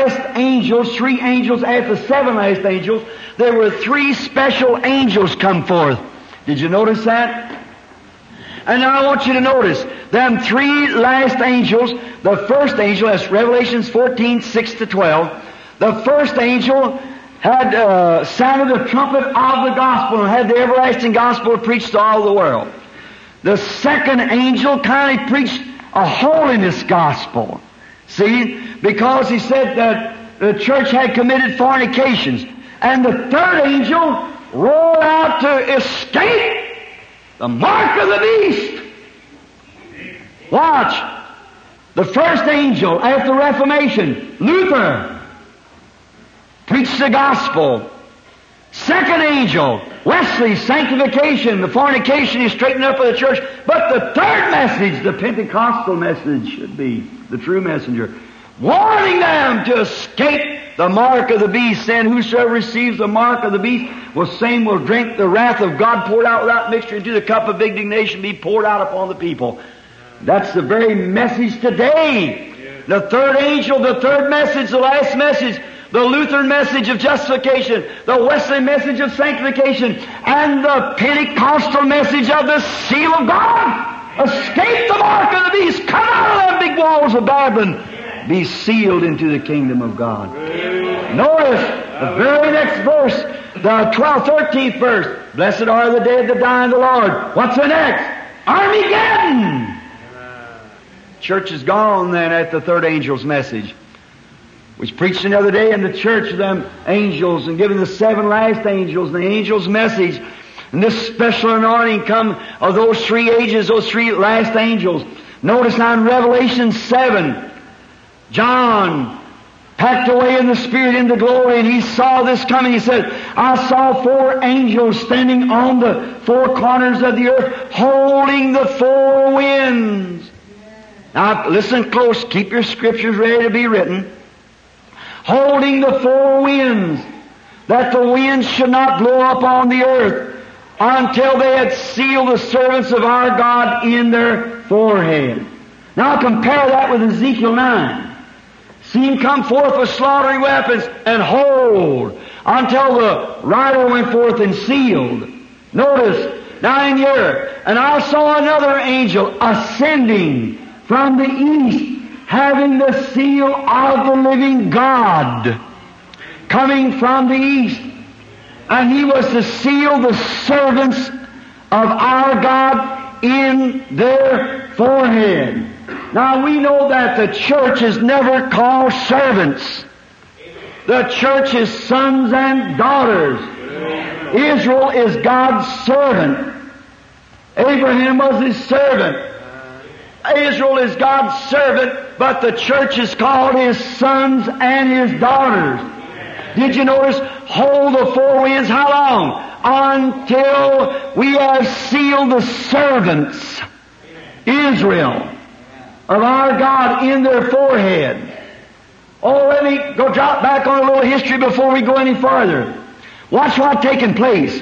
S1: angels after the 7 last angels. There were 3 special angels come forth. Did you notice that? And now I want you to notice them 3 last angels. The first angel, that's Revelations 14:6-12. The first angel had sounded the trumpet of the gospel and had the everlasting gospel preached to all the world. The second angel kind of preached a holiness gospel. See? Because he said that the church had committed fornications. And the third angel rolled out to escape the mark of the beast. Watch. The first angel after the Reformation, Luther, preached the gospel. Second angel, Wesley, sanctification, the fornication is straightened up for the church. But the third message, the Pentecostal message, should be the true messenger, warning them to escape the mark of the beast. And whosoever receives the mark of the beast, same will drink the wrath of God poured out without mixture into the cup of indignation be poured out upon the people. That's the very message today. The third angel, the third message, the last message, the Lutheran message of justification, the Wesley message of sanctification, and the Pentecostal message of the seal of God. Escape the mark of the beast. Come out of them big walls of Babylon. Be sealed into the kingdom of God. Notice the very next verse, the 12th, 13th verse. Blessed are the dead that die in the Lord. What's the next? Armageddon. Church is gone then at the third angel's message. We preached another day in the church of them angels and given the 7 last angels and the angel's message. And this special anointing come of those 3 ages, those 3 last angels. Notice now in Revelation 7, John packed away in the Spirit into glory, and he saw this coming. He said, I saw 4 angels standing on the 4 corners of the earth, holding the 4 winds. Now listen close, keep your scriptures ready to be written. Holding the 4 winds, that the winds should not blow upon the earth until they had sealed the servants of our God in their forehead. Now compare that with Ezekiel 9. See him come forth with slaughtering weapons and hold until the rider went forth and sealed. Notice, now in here, and I saw another angel ascending from the east, having the seal of the living God, coming from the east. And he was to seal the servants of our God in their forehead. Now we know that the church is never called servants. The church is sons and daughters. Israel is God's servant. Abraham was His servant. Israel is God's servant, but the church is called His sons and His daughters. Did you notice? Hold the four winds how long? Until we have sealed the servants, Israel, of our God in their forehead. Oh, let me go drop back on a little history before we go any farther. Watch what's taking place.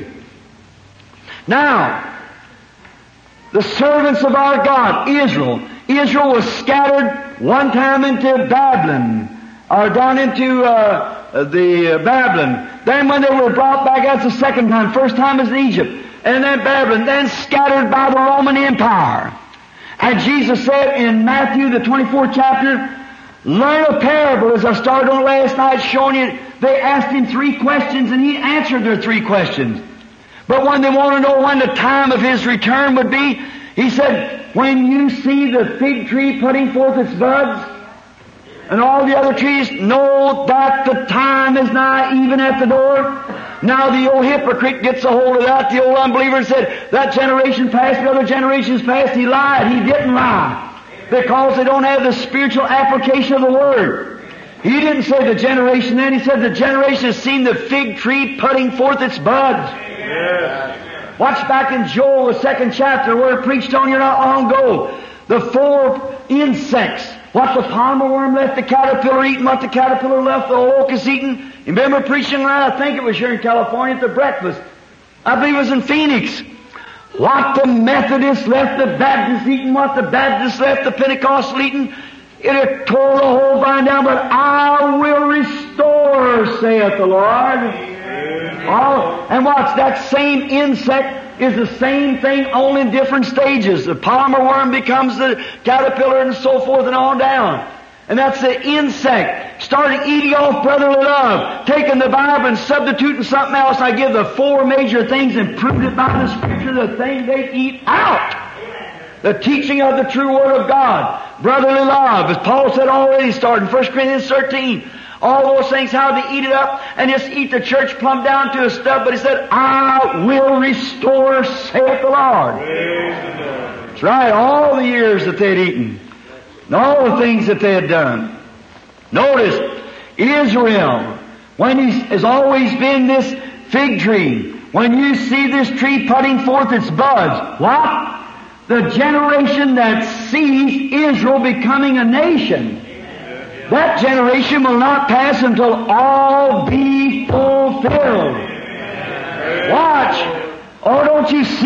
S1: Now, the servants of our God, Israel was scattered one time into Babylon, or down into the Babylon. Then when they were brought back, that's the second time. First time is in Egypt. And then Babylon. Then scattered by the Roman Empire. And Jesus said in Matthew, the 24th chapter, learn a parable, as I started on last night showing you. They asked Him 3 questions and He answered their 3 questions. But when they want to know when the time of His return would be, He said, when you see the fig tree putting forth its buds, and all the other trees, know that the time is nigh, even at the door. Now the old hypocrite gets a hold of that. The old unbeliever said, that generation passed, the other generations passed. He lied. He didn't lie. Because they don't have the spiritual application of the Word. He didn't say the generation then. He said the generation has seen the fig tree putting forth its buds. Yes. Watch back in Joel, the 2nd chapter, where it preached on here not long ago. The 4 insects. What the palmer worm left the caterpillar eating, what the caterpillar left the locust eating. You remember preaching that? I think it was here in California at the breakfast. I believe it was in Phoenix. What the Methodists left the Baptists eating, what the Baptists left the Pentecostal eating, it had tore the whole vine down, but I will restore, saith the Lord. Oh, and watch, that same insect is the same thing, only in different stages. The palmer worm becomes the caterpillar and so forth and on down. And that's the insect. Started eating off brotherly love. Taking the Bible and substituting something else. I give the 4 major things and proved it by the Scripture, the thing they eat out. The teaching of the true Word of God. Brotherly love, as Paul said already, starting 1 Corinthians 13. All those things, how they eat it up and just eat the church plumb down to a stub. But he said, I will restore, saith the Lord. That's right, all the years that they'd eaten. And all the things that they had done. Notice, Israel, when he has always been this fig tree, when you see this tree putting forth its buds, what? The generation that sees Israel becoming a nation, that generation will not pass until all be fulfilled. Watch. Oh, don't you see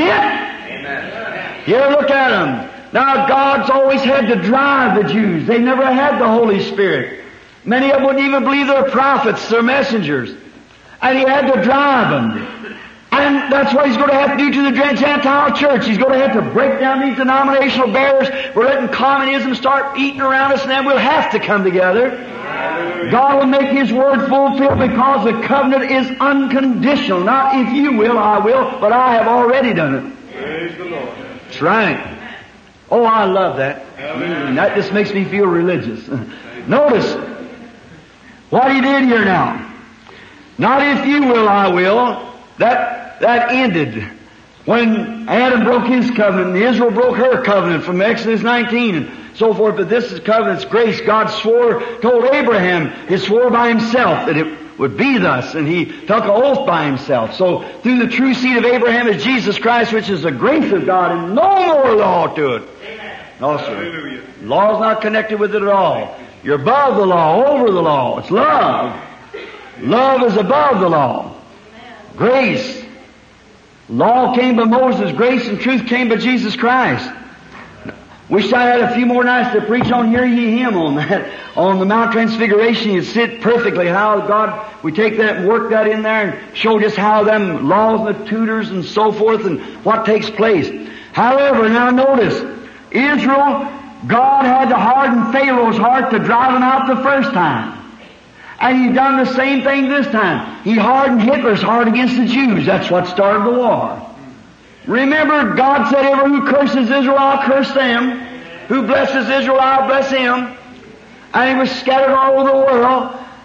S1: it? Here, look at them. Now, God's always had to drive the Jews. They never had the Holy Spirit. Many of them wouldn't even believe they're prophets, they're messengers. And He had to drive them. And that's what He's going to have to do to the Gentile church. He's going to have to break down these denominational barriers. We're letting communism start eating around us, and then we'll have to come together. God will make His Word fulfilled because the covenant is unconditional. Not if you will, I will, but I have already done it. Praise the Lord. That's right. Oh, I love that. That just makes me feel religious. Notice what He did here now. Not if you will, I will. That ended when Adam broke his covenant and Israel broke her covenant from Exodus 19 and so forth. But this is covenant's grace. God told Abraham, He swore by Himself that it would be thus, and He took an oath by Himself. So through the true seed of Abraham is Jesus Christ, which is the grace of God, and no more law to it. No, sir. Law is not connected with it at all. You're above the law, over the law. It's love. Love is above the law. Grace. Law came by Moses. Grace and truth came by Jesus Christ. Wish I had a few more nights to preach on Hear Ye Him on that. On the Mount Transfiguration, you'd sit perfectly how God, we take that and work that in there and show just how them laws and the tutors and so forth and what takes place. However, now notice, Israel, God had to harden Pharaoh's heart to drive him out the first time. And He done the same thing this time. He hardened Hitler's heart against the Jews. That's what started the war. Remember, God said, "Ever who curses Israel, I'll curse them. Who blesses Israel, I'll bless him." And he was scattered all over the world. And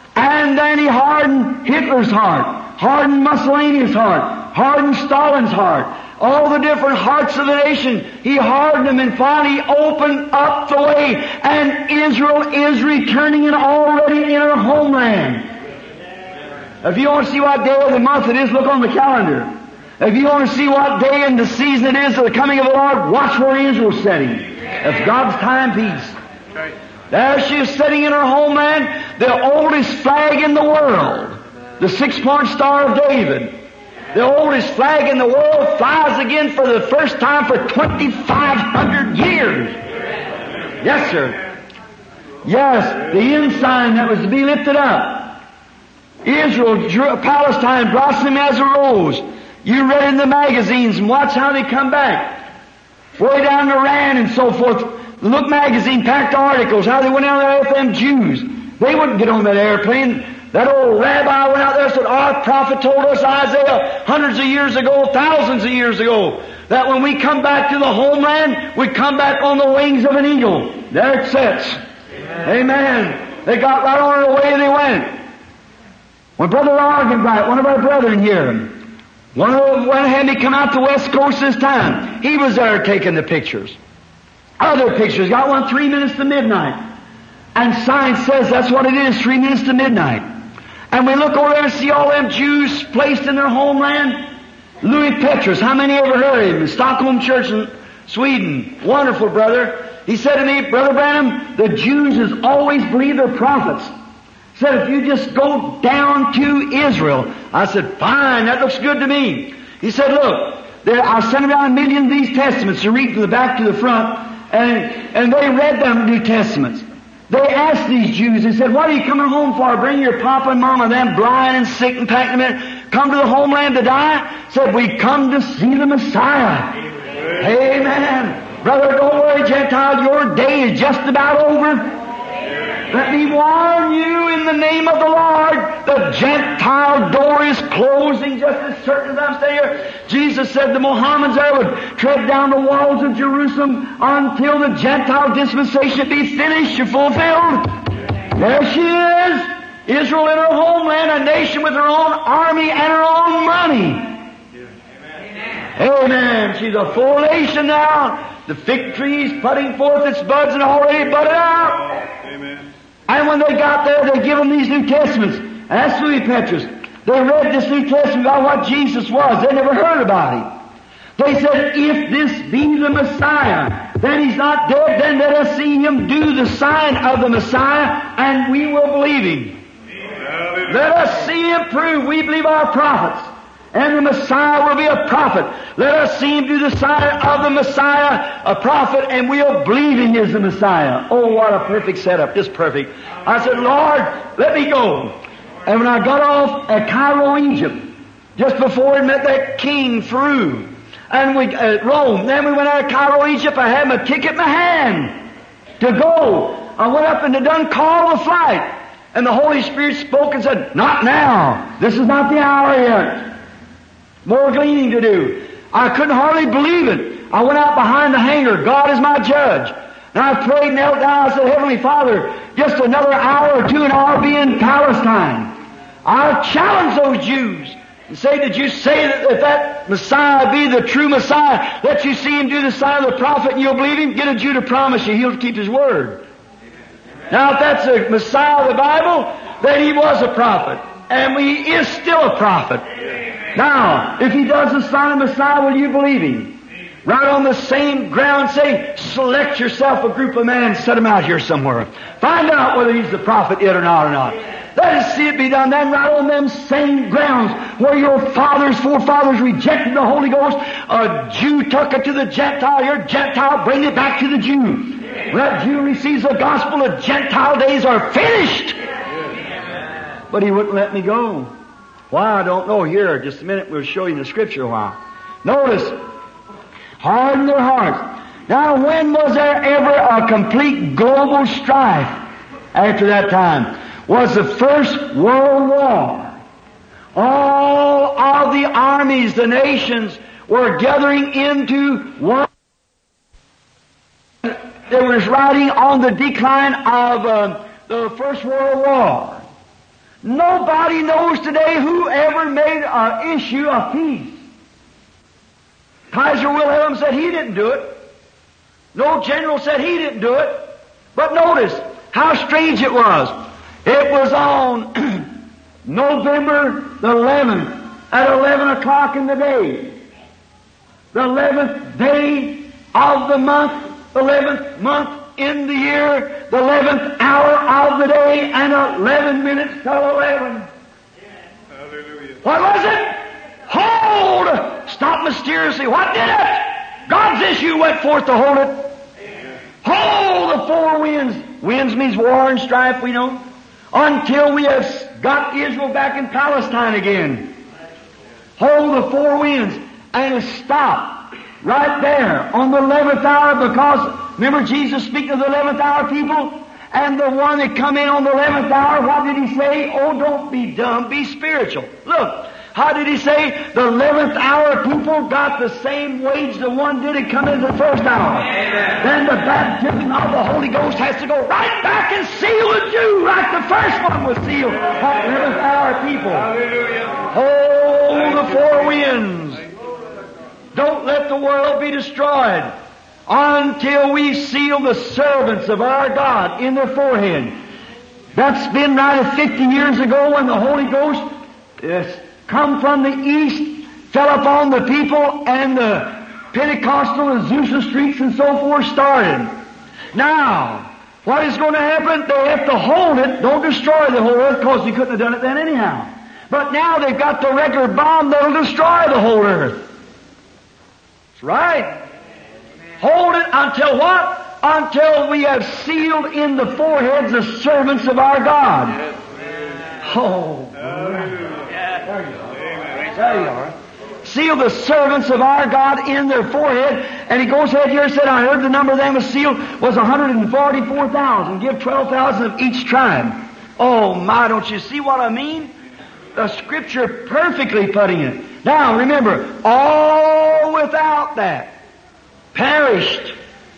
S1: And then He hardened Hitler's heart, hardened Mussolini's heart, hardened Stalin's heart, all the different hearts of the nation. He hardened them and finally opened up the way. And Israel is returning and already in her homeland. If you want to see what day of the month it is, look on the calendar. If you want to see what day and the season it is of the coming of the Lord, watch where Israel's setting. It's God's timepiece. There she is sitting in her homeland, the oldest flag in the world, the 6-point Star of David. The oldest flag in the world flies again for the first time for 2,500 years. Yes, sir. Yes, the ensign that was to be lifted up. Israel, Palestine, blossoming as a rose. You read in the magazines and watch how they come back. Way down to Iran and so forth. Look magazine, packed articles, how they went out there with them Jews. They wouldn't get on that airplane. That old rabbi went out there and said, our prophet told us, Isaiah, hundreds of years ago, thousands of years ago, that when we come back to the homeland, we come back on the wings of an eagle. There it sits. Amen. They got right on the way they went. When Brother Argenbright, one of our brethren here, one hand he come out the West Coast this time. He was there taking the pictures. Other pictures. Got one 3 minutes to midnight. And science says that's what it is, 3 minutes to midnight. And we look over there and see all them Jews placed in their homeland. Louis Petrus, how many ever heard of him? The Stockholm Church in Sweden. Wonderful brother. He said to me, Brother Branham, the Jews has always believed their prophets. He said, if you just go down to Israel. I said, fine, that looks good to me. He said, look, I'll send around 1 million of these testaments to read from the back to the front. And they read them New Testaments. They asked these Jews, they said, what are you coming home for? Bring your papa and mama, them blind and sick and packing them in. Come to the homeland to die? Said, we come to see the Messiah. Amen. Brother, don't worry, Gentile, your day is just about over. Let me warn you in the name of the Lord, the Gentile door is closing just as certain as I'm staying here. Jesus said the Mohammedans there would tread down the walls of Jerusalem until the Gentile dispensation be finished and fulfilled. There she is, Israel in her homeland, a nation with her own army and her own money. Amen. She's a full nation now. The fig tree's putting forth its buds and already budded out. Amen. And when they got there, they give them these New Testaments. And that's Louis Petrus. They read this New Testament about what Jesus was. They never heard about Him. They said, if this be the Messiah, then He's not dead, then let us see Him do the sign of the Messiah, and we will believe Him. Amen. Let us see Him prove we believe our prophets. And the Messiah will be a prophet. Let us see Him do the sign of the Messiah, a prophet, and we'll believe He is the Messiah. Oh, what a perfect setup. Just perfect. I said, Lord, let me go. And when I got off at Cairo, Egypt, just before we met that king, Pharaoh, and we at Rome, then we went out of Cairo, Egypt, I had my ticket in my hand to go. I went up and they done call the flight. And the Holy Spirit spoke and said, not now. This is not the hour yet. More gleaning to do. I couldn't hardly believe it. I went out behind the hangar. God is my judge. And I prayed, knelt down. I said, Heavenly Father, just another hour or two and I'll be in Palestine. I'll challenge those Jews and say, did you say that if that Messiah be the true Messiah, let you see Him do the sign of the prophet and you'll believe Him? Get a Jew to promise you He'll keep His word. Now if that's the Messiah of the Bible, then He was a prophet. And He is still a prophet. Now, if He does the sign of Messiah, will you believe Him? Right on the same ground, say, select yourself a group of men and set them out here somewhere. Find out whether He's the prophet yet or not. Let us see it be done then right on them same grounds where your forefathers rejected the Holy Ghost. A Jew took it to the Gentile. Your Gentile bring it back to the Jew. When that Jew receives the gospel, the Gentile days are finished. But He wouldn't let me go. Why, I don't know. Here, just a minute, we'll show you in the Scripture a while. Notice, harden their hearts. Now, when was there ever a complete global strife after that time? Was the First World War. All of the armies, the nations, were gathering into one. They was riding on the decline of the First World War. Nobody knows today who ever made an issue of peace. Kaiser Wilhelm said he didn't do it. No general said he didn't do it. But notice how strange it was. It was on November the 11th at 11 o'clock in the day. The 11th day of the month, 11th month in the year, the 11th hour of the day, and 11 minutes till 11.
S2: Hallelujah.
S1: What was it? Hold! Stop mysteriously. What did it? God's issue went forth to hold it. Hold the four winds. Winds means war and strife, we know. Until we have got Israel back in Palestine again. Hold the four winds. And stop right there on the 11th hour, because remember Jesus speaking of the 11th hour people? And the one that come in on the 11th hour, what did he say? Oh, don't be dumb, be spiritual. Look, how did he say? The 11th hour people got the same wage the one did that come in the first hour. Amen. Then the baptism of the Holy Ghost has to go right back and seal the Jew like the first one was sealed. That 11th hour people.
S2: Hallelujah.
S1: Hold the four winds. Don't let the world be destroyed until we seal the servants of our God in their forehead. That's been right 50 years ago when the Holy Ghost come from the east, fell upon the people, and the Pentecostal Azusa streets and so forth started. Now, what is going to happen? They have to hold it. Don't destroy the whole earth, because they couldn't have done it then anyhow. But now they've got the regular bomb that'll destroy the whole earth. That's right. Hold it until what? Until we have sealed in the foreheads the servants of our God. Oh, there you are. There you are. Seal the servants of our God in their forehead. And he goes ahead here and said, I heard the number of them was sealed was 144,000. Give 12,000 of each tribe. Oh my, don't you see what I mean? The Scripture perfectly putting it. Now remember, all without that perished.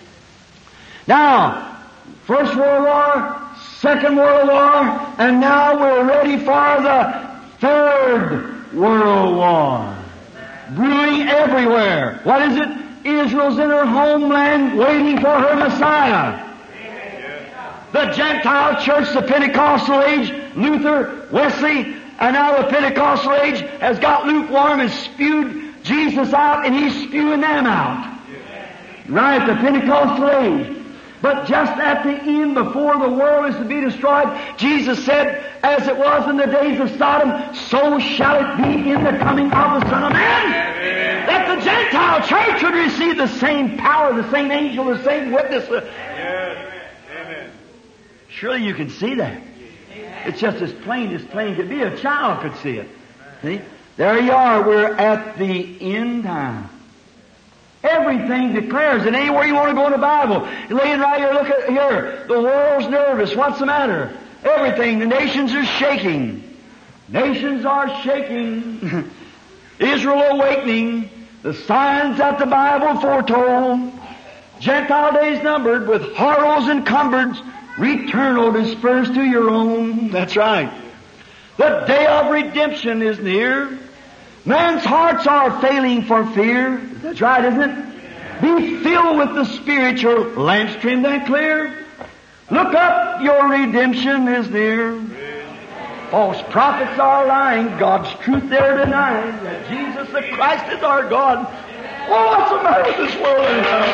S1: Now, First World War, Second World War, and now we're ready for the Third World War. Brewing everywhere. What is it? Israel's in her homeland waiting for her Messiah. The Gentile church, the Pentecostal age, Luther, Wesley, and now the Pentecostal age has got lukewarm and spewed Jesus out, and he's spewing them out. Right, the Pentecostal age. But just at the end, before the world is to be destroyed, Jesus said, as it was in the days of Sodom, so shall it be in the coming of the Son of Man. Amen. That the Gentile church would receive the same power, the same angel, the same witness.
S2: Amen.
S1: Surely you can see that. It's just as plain could be. A child could see it. See? There you are. We're at the end time. Everything declares it. Anywhere you want to go in the Bible. You're laying right here, look at here. The world's nervous. What's the matter? Everything. The nations are shaking. Nations are shaking. Israel awakening. The signs that the Bible foretold. Gentile days numbered with horrors encumbered. Return, O dispersed to your own. That's right. The day of redemption is near. Man's hearts are failing for fear. That's right, isn't it? Be filled with the Spirit, your lamps trimmed and clear. Look up, your redemption is near. False prophets are lying, God's truth they're denying, that Jesus the Christ is our God. Oh, what's the matter with this world?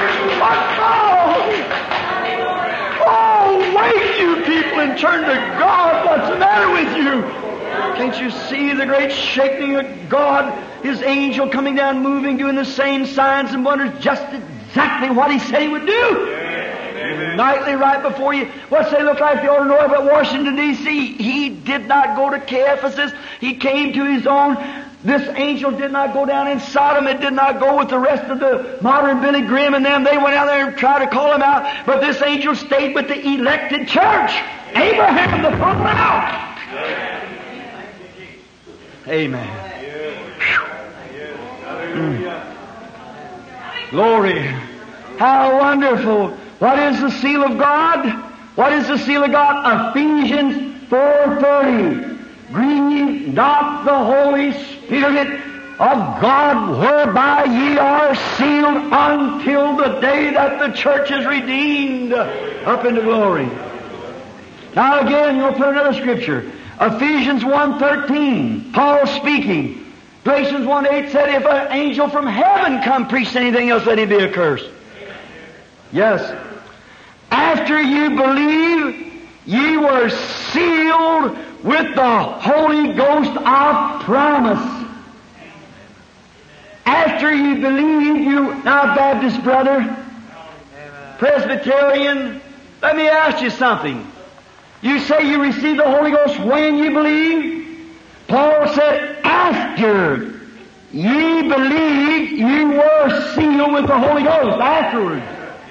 S1: Oh, wake you people and turn to God. What's the matter with you? Can't you see the great shaking of God? His angel coming down, moving, doing the same signs and wonders, just exactly what He said He would do. Nightly right before you. What's they look like? They ought to know about Washington, D.C. He did not go to Ephesus. He came to His own. This angel did not go down in Sodom. It did not go with the rest of the modern Billy Graham and them. They went out there and tried to call him out. But this angel stayed with the elected church. Abraham, the prophet out. Amen. Glory. How wonderful. What is the seal of God? What is the seal of God? Ephesians 4:30. grieve not the Holy Spirit of God, whereby ye are sealed until the day that the church is redeemed up into glory. Now again, we'll put another scripture. Ephesians 1:13, Paul speaking. Galatians 1:8 said, if an angel from heaven come preach anything else, let him be accursed. Yes. After you believe, ye were sealed with the Holy Ghost of promise. After you believe, now Baptist brother, Presbyterian, let me ask you something. You say you received the Holy Ghost when you believe? Paul said, after ye believed, you were sealed with the Holy Ghost afterwards.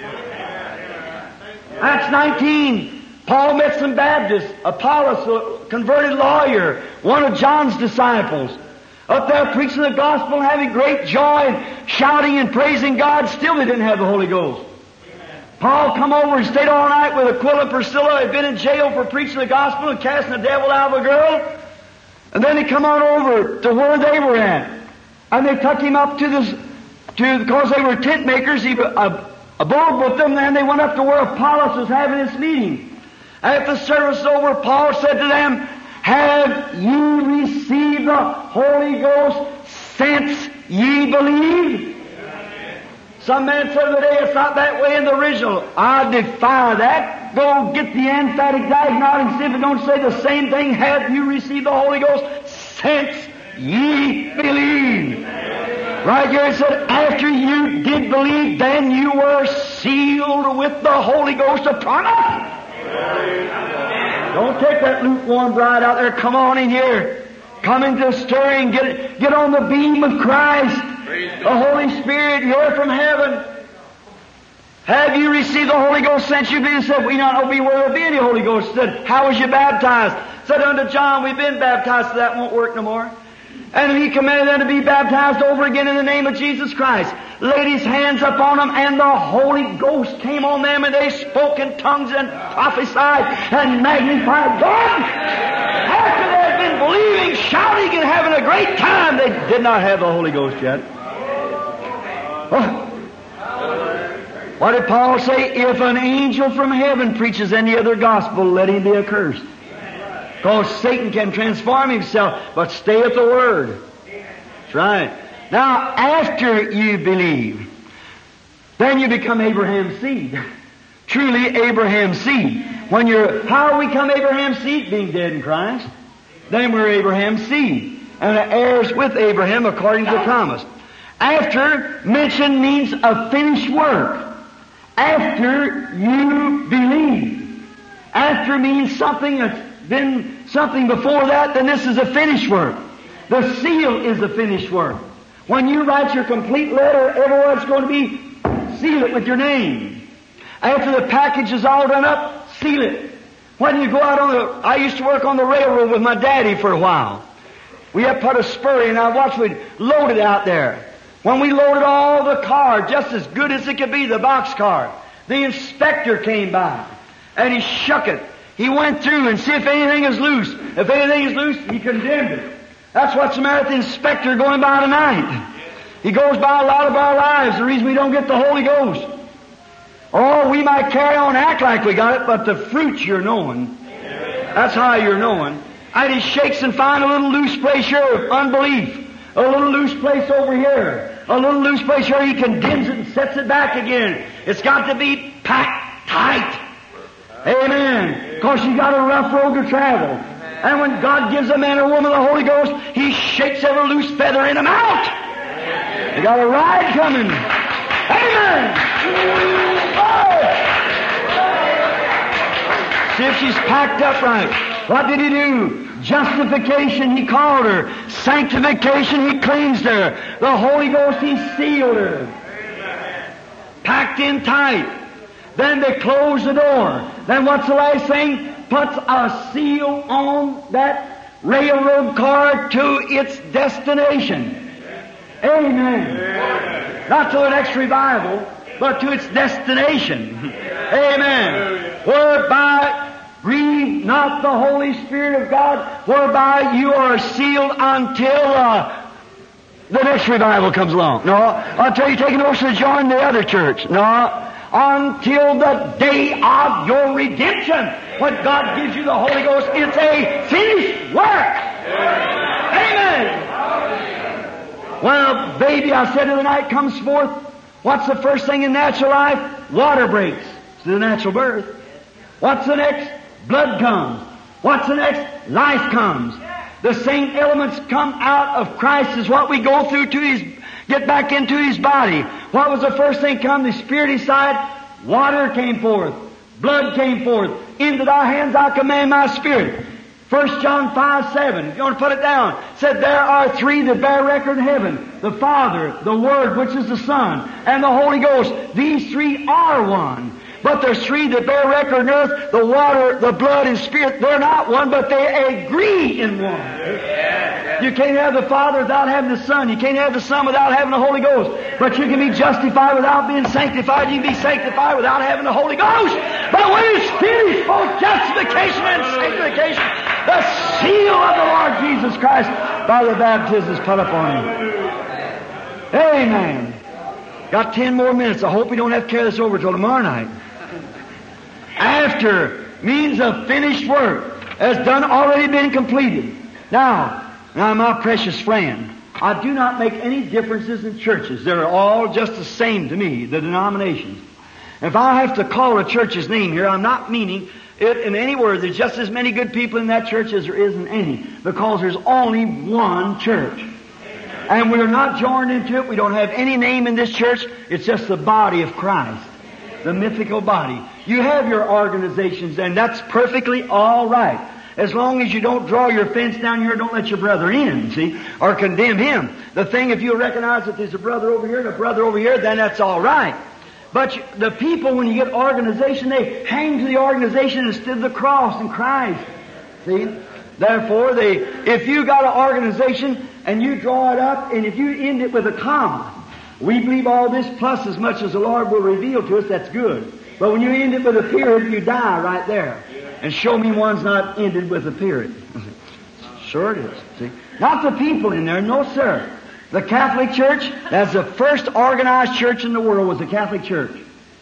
S1: Acts 19, Paul met some Baptists, Apollos, a converted lawyer, one of John's disciples, up there preaching the gospel, having great joy, and shouting and praising God. Still they didn't have the Holy Ghost. Paul come over and stayed all night with Aquila and Priscilla. Had been in jail for preaching the gospel and casting the devil out of a girl. And then he come on over to where they were at. And they took him up because they were tent makers, he abode with them, and they went up to where Apollos was having his meeting. After the service was over, Paul said to them, have ye received the Holy Ghost since ye believed? Some man said today it's not that way in the original. I defy that. Go get the emphatic diagnose and see if it don't say the same thing. Have you received the Holy Ghost since ye believed? Right here it said, after you did believe, then you were sealed with the Holy Ghost of promise. Don't take that lukewarm bride out there. Come on in here. Come into stirring. Get on the beam of Christ. The Holy Spirit here from heaven. Have you received the Holy Ghost since you believed? Said, we not be where there be any Holy Ghost. Said, how was you baptized? Said unto John, we've been baptized, so that won't work no more. And he commanded them to be baptized over again in the name of Jesus Christ. Laid his hands upon them, and the Holy Ghost came on them, and they spoke in tongues and prophesied and magnified God. After they had been believing, shouting, and having a great time, they did not have the Holy Ghost yet. Oh. What did Paul say? If an angel from heaven preaches any other gospel, let him be accursed. Because Satan can transform himself, but stay at the Word. That's right. Now, after you believe, then you become Abraham's seed. Truly Abraham's seed. How we become Abraham's seed? Being dead in Christ. Then we're Abraham's seed. And the heirs with Abraham according to the promise. After mention means a finished work. After you believe. After means something that's been something before that, then this is a finished work. The seal is the finished work. When you write your complete letter, everywhere it's going to be, seal it with your name. After the package is all done up, seal it. When you go out I used to work on the railroad with my daddy for a while. We had put a spur in, I watched we'd load it out there. When we loaded all the car, just as good as it could be, the box car, the inspector came by, and he shook it. He went through and see if anything is loose. If anything is loose, he condemned it. That's what's the matter with the inspector going by tonight. He goes by a lot of our lives, the reason we don't get the Holy Ghost. Oh, we might carry on and act like we got it, but the fruit you're knowing. That's how you're knowing. And he shakes and finds a little loose place here of unbelief. A little loose place over here. A little loose place here. He condemns it and sets it back again. It's got to be packed tight. Amen. Because you got a rough road to travel. And when God gives a man or woman the Holy Ghost, He shakes every loose feather in them out. You got a ride coming. Amen. See if she's packed up right. What did He do? Justification, He called her. Sanctification, He cleansed her. The Holy Ghost, He sealed her. Packed in tight. Then they close the door. Then what's the last thing? Puts a seal on that railroad car to its destination. Amen. Not to the next revival, but to its destination. Amen. Whereby Grieve not the Holy Spirit of God, whereby you are sealed until the next revival comes along. No, until you're taken over to join the other church. No, until the day of your redemption, when God gives you the Holy Ghost, it's a finished work. Amen. Well, baby, I said, the night comes forth. What's the first thing in natural life? Water breaks. It's the natural birth. What's the next? Blood comes. What's the next? Life comes. The same elements come out of Christ as what we go through to get back into His body. What was the first thing come? The Spirit side. Water came forth. Blood came forth. Into thy hands I command my Spirit. 1 John 5:7. If you want to put it down, said there are three that bear record in heaven: the Father, the Word, which is the Son, and the Holy Ghost. These three are one. But there's three that bear record on earth: the water, the blood, and Spirit. They're not one, but they agree in one. You can't have the Father without having the Son. You can't have the Son without having the Holy Ghost. But you can be justified without being sanctified. You can be sanctified without having the Holy Ghost. But when it's finished, both justification and sanctification, the seal of the Lord Jesus Christ by the baptism is put upon Him. Amen. Got 10 more minutes. I hope we don't have to carry this over till tomorrow night. After means a finished work has already been completed. Now, my precious friend, I do not make any differences in churches. They're all just the same to me, the denominations. If I have to call a church's name here, I'm not meaning it in any word. There's just as many good people in that church as there is in any, because there's only one church. And we're not joined into it. We don't have any name in this church. It's just the body of Christ. The mythical body. You have your organizations, and that's perfectly all right. As long as you don't draw your fence down here, don't let your brother in, see, or condemn him. The thing, if you recognize that there's a brother over here and a brother over here, then that's all right. But the people, when you get organization, they hang to the organization instead of the cross and Christ. See? Therefore, if you got an organization and you draw it up, and if you end it with a comma, we believe all this plus as much as the Lord will reveal to us, that's good. But when you end it with a period, you die right there. And show me one's not ended with a period. Sure it is. See? Not the people in there, no sir. The Catholic Church, that's the first organized church in the world, was the Catholic Church.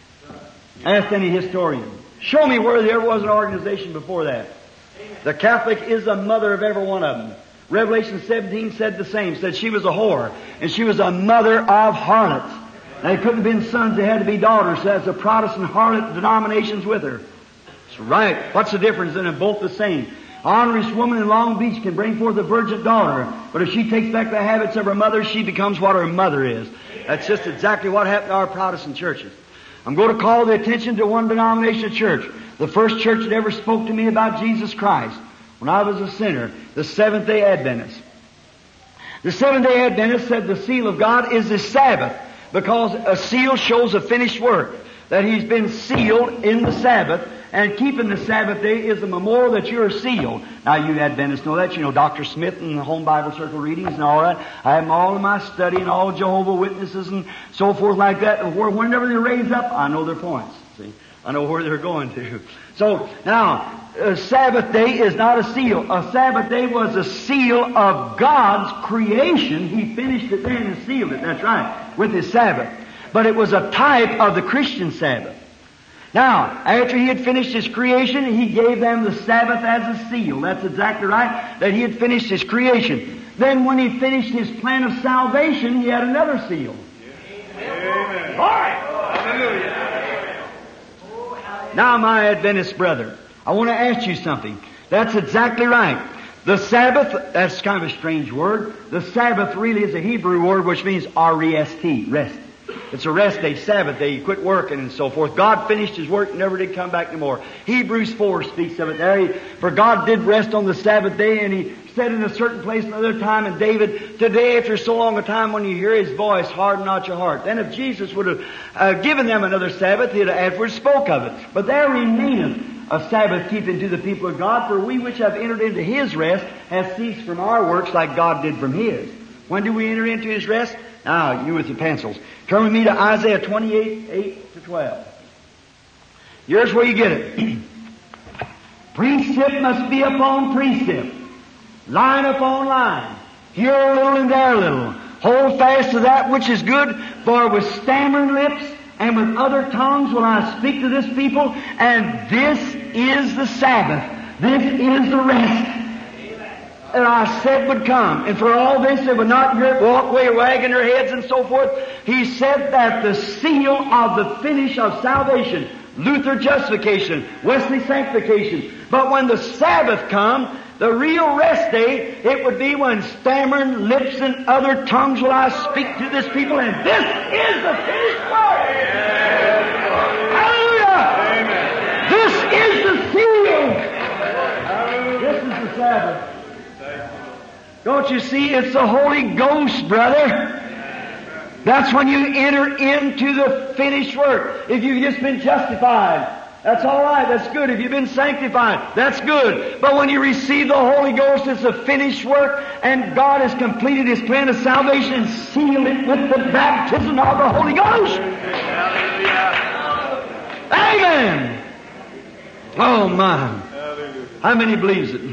S1: Ask any historian. Show me where there was an organization before that. The Catholic is the mother of every one of them. Revelation 17 said the same. Said she was a whore. And she was a mother of harlots. They couldn't have been sons, they had to be daughters. So that's the Protestant harlot denominations with her. That's right. What's the difference? They're both the same. Honorous woman in Long Beach can bring forth a virgin daughter. But if she takes back the habits of her mother, she becomes what her mother is. That's just exactly what happened to our Protestant churches. I'm going to call the attention to one denomination church. The first church that ever spoke to me about Jesus Christ when I was a sinner, the Seventh-day Adventists. The Seventh-day Adventists said the seal of God is the Sabbath, because a seal shows a finished work, that He's been sealed in the Sabbath, and keeping the Sabbath day is a memorial that you're sealed. Now, you Adventists know that. You know Dr. Smith and the Home Bible Circle readings and all that. I have them all in my study, and all Jehovah Witnesses and so forth like that. Whenever they raise up, I know their points. See, I know where they're going to. So, now, Sabbath day is not a seal. A Sabbath day was a seal of God's creation. He finished it then and sealed it. That's right. With His Sabbath. But it was a type of the Christian Sabbath. Now, after He had finished His creation, He gave them the Sabbath as a seal. That's exactly right. That He had finished His creation. Then when He finished His plan of salvation, He had another seal.
S2: Amen.
S1: All right.
S2: Hallelujah.
S1: Now, my Adventist brother, I want to ask you something. That's exactly right. The Sabbath, that's kind of a strange word. The Sabbath really is a Hebrew word which means R-E-S-T, rest. It's a rest day, Sabbath day. You quit working and so forth. God finished His work and never did come back anymore. Hebrews 4 speaks of it there. For God did rest on the Sabbath day, and He said in a certain place another time, and David, today after so long a time when you hear His voice, harden not your heart. Then if Jesus would have given them another Sabbath, He'd have afterwards spoke of it. But there remaineth a Sabbath keeping to the people of God, for we which have entered into His rest have ceased from our works like God did from His. When do we enter into His rest? Now, you with your pencils. Turn with me to Isaiah 28, 8 to 12. Here's where you get it. Precept must be upon precept. Line upon line. Here a little and there a little. Hold fast to that which is good, for with stammering lips and with other tongues will I speak to this people, and this is the Sabbath. This is the rest that I said would come. And for all this, they would not walk away wagging their heads and so forth. He said that the seal of the finish of salvation, Luther justification, Wesley sanctification. But when the Sabbath come, the real rest day, it would be when stammering lips and other tongues will I speak to this people, and this is the finished work. Hallelujah! Amen. This is the seal. This is the Sabbath. Don't you see? It's the Holy Ghost, brother. That's when you enter into the finished work. If you've just been justified, that's all right. That's good. If you've been sanctified, that's good. But when you receive the Holy Ghost, it's a finished work, and God has completed His plan of salvation and sealed it with the baptism of the Holy Ghost. Amen. Oh my! How many believes it?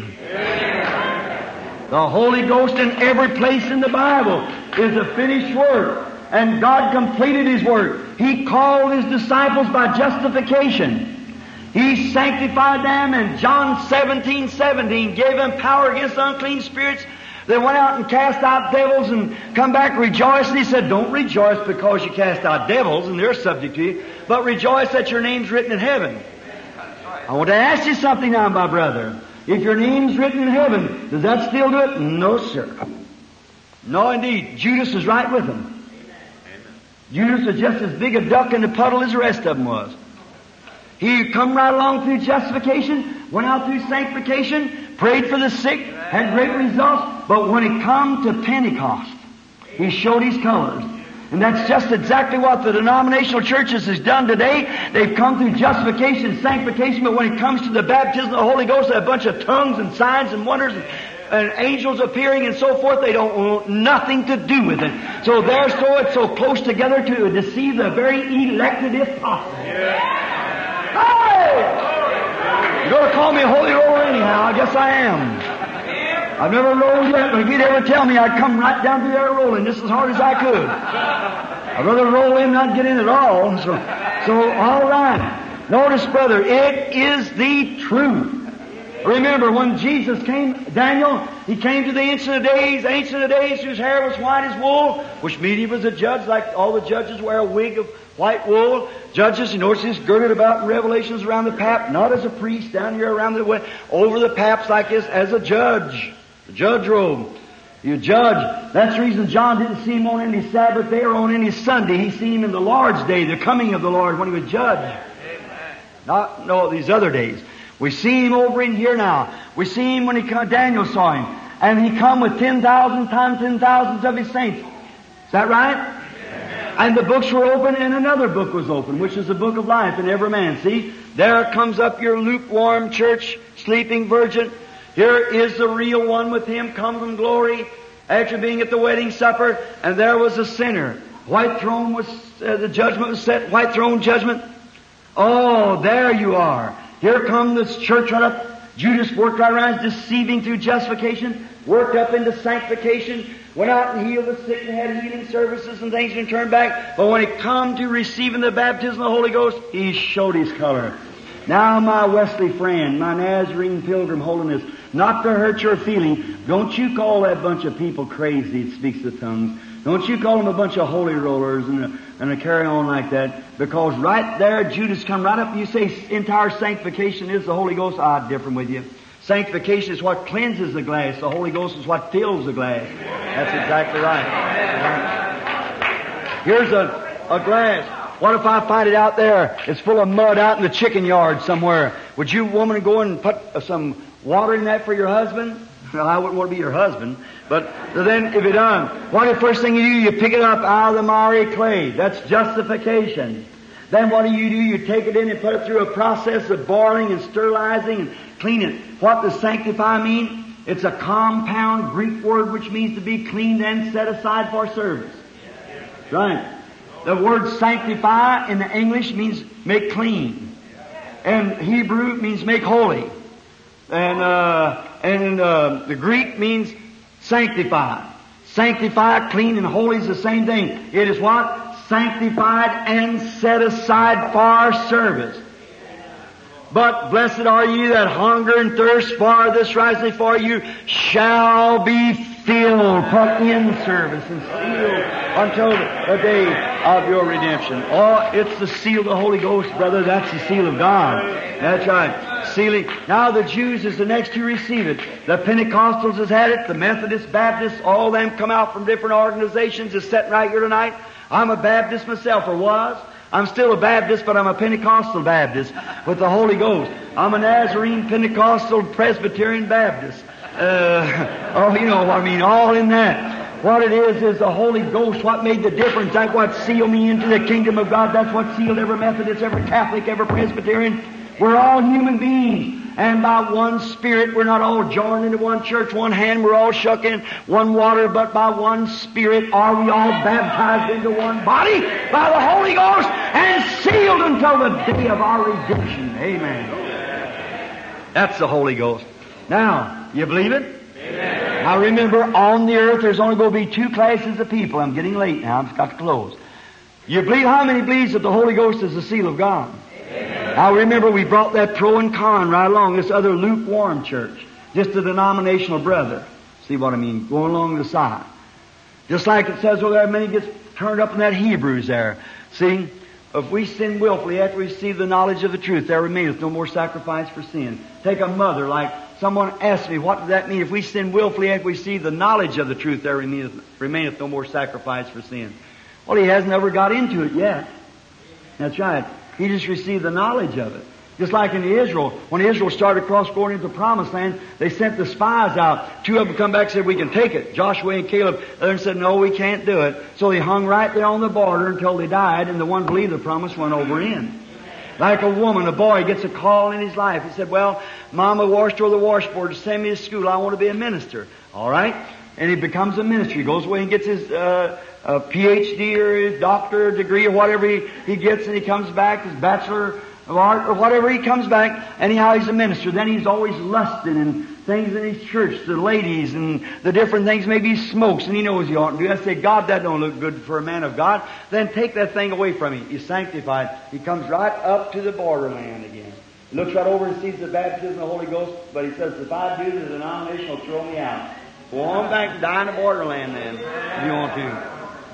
S1: The Holy Ghost in every place in the Bible is a finished work. And God completed His work. He called His disciples by justification. He sanctified them, and John 17:17 gave them power against unclean spirits. They went out and cast out devils and come back rejoicing. He said, don't rejoice because you cast out devils and they're subject to you, but rejoice that your name's written in heaven. I want to ask you something now, my brother. If your name's written in heaven, does that still do it? No, sir. No, indeed. Judas is right with them. Judas was just as big a duck in the puddle as the rest of them was. He come right along through justification, went out through sanctification, prayed for the sick, had great results, but when it come to Pentecost, he showed his colors. And that's just exactly what the denominational churches has done today. They've come through justification and sanctification, but when it comes to the baptism of the Holy Ghost, they have a bunch of tongues and signs and wonders and angels appearing and so forth. They don't want nothing to do with it. So it's so close together to deceive the very elected if possible. Hey! You're going to call me a holy roller anyhow. I guess I am. I've never rolled yet, but if you'd ever tell me, I'd come right down through there rolling just as hard as I could. I'd rather roll in than not get in at all. So all right. Notice, brother, it is the truth. Remember, when Jesus came, Daniel, he came to the Ancient of Days, whose hair was white as wool, which means he was a judge, like all the judges wear a wig of white wool. Judges, you notice he's girded about in Revelations around the pap, not as a priest down here around the way, over the paps like this, as a judge. The judge robe. You judge. That's the reason John didn't see him on any Sabbath day or on any Sunday. He seen him in the Lord's day, the coming of the Lord, when he would judge. Not these other days. We see him over in here now. We see him when Daniel saw him. And he come with 10,000 times 10,000s of his saints. Is that right? And the books were open, and another book was open, which is the book of life in every man. See? There comes up your lukewarm church, sleeping virgin. Here is the real one with him, come from glory, after being at the wedding supper, and there was a sinner. White throne was, the judgment was set, white throne judgment. Oh, there you are. Here come this church right up. Judas worked right around, deceiving through justification, worked up into sanctification, went out and healed the sick and had healing services and things and turned back. But when it come to receiving the baptism of the Holy Ghost, he showed his color. Now, my Wesley friend, my Nazarene pilgrim holiness, not to hurt your feeling, don't you call that bunch of people crazy that speaks the tongues. Don't you call them a bunch of holy rollers and a carry on like that. Because right there, Judas come right up and you say entire sanctification is the Holy Ghost. I differ with you. Sanctification is what cleanses the glass. The Holy Ghost is what fills the glass. That's exactly right. Here's a glass. What if I find it out there? It's full of mud out in the chicken yard somewhere. Would you, woman, go and put some water in that for your husband? Well, I wouldn't want to be your husband. But then, if it done, what the first thing you do? You pick it up out of the miry clay. That's justification. Then what do? You take it in and put it through a process of boiling and sterilizing and cleaning. What does sanctify mean? It's a compound Greek word which means to be cleaned and set aside for service. Right. The word sanctify in the English means make clean. And Hebrew means make holy. And the Greek means sanctified. Sanctified, clean, and holy is the same thing. It is what? Sanctified and set aside for our service. But blessed are ye that hunger and thirst for this righteousness, for you shall be filled, put in service and sealed until the day of your redemption. Oh, it's the seal of the Holy Ghost, brother. That's the seal of God. That's right. Sealing. Now the Jews is the next to receive it. The Pentecostals has had it. The Methodists, Baptists, all them come out from different organizations is sitting right here tonight. I'm a Baptist myself, or was. I'm still a Baptist, but I'm a Pentecostal Baptist with the Holy Ghost. I'm a Nazarene, Pentecostal, Presbyterian Baptist. You know what I mean, all in that. What it is the Holy Ghost, what made the difference. That's what sealed me into the kingdom of God. That's what sealed every Methodist, every Catholic, every Presbyterian. We're all human beings. And by one Spirit, we're not all joined into one church, one hand, we're all shook in one water, but by one Spirit are we all baptized into one body by the Holy Ghost and sealed until the day of our redemption. Amen. That's the Holy Ghost. Now, you believe it? Amen. Now remember, on the earth there's only going to be two classes of people. I'm getting late now, I've got to close. You believe, how many believes that the Holy Ghost is the seal of God? Now remember, we brought that pro and con right along, this other lukewarm church. Just a denominational brother. See what I mean? Going along the side. Just like it says, well, there many gets turned up in that Hebrews there. See, if we sin willfully after we receive the knowledge of the truth, there remaineth no more sacrifice for sin. Take a mother, like someone asked me, what does that mean? If we sin willfully after we receive the knowledge of the truth, there remaineth no more sacrifice for sin. Well, he hasn't ever got into it yet. That's right. He just received the knowledge of it. Just like in Israel, when Israel started across going into the Promised Land, they sent the spies out. Two of them come back and said, we can take it. Joshua and Caleb. The other said, no, we can't do it. So they hung right there on the border until they died, and the one believed the promise went over in. Like a woman, a boy gets a call in his life. He said, well, Mama washed over the washboard to send me to school. I want to be a minister. All right? And he becomes a minister. He goes away and gets his a PhD or his doctorate degree or whatever he gets, and he comes back, his Bachelor of Art or whatever, he comes back, anyhow he's a minister. Then he's always lusting and things in his church, the ladies and the different things. Maybe he smokes and he knows he oughtn't to do. I say, God, that don't look good for a man of God. Then take that thing away from him. He's sanctified. He comes right up to the borderland again. He looks right over and sees the baptism of the Holy Ghost, but he says, if I do, the denomination will throw me out. Go on back and die in the borderland then, if you want to.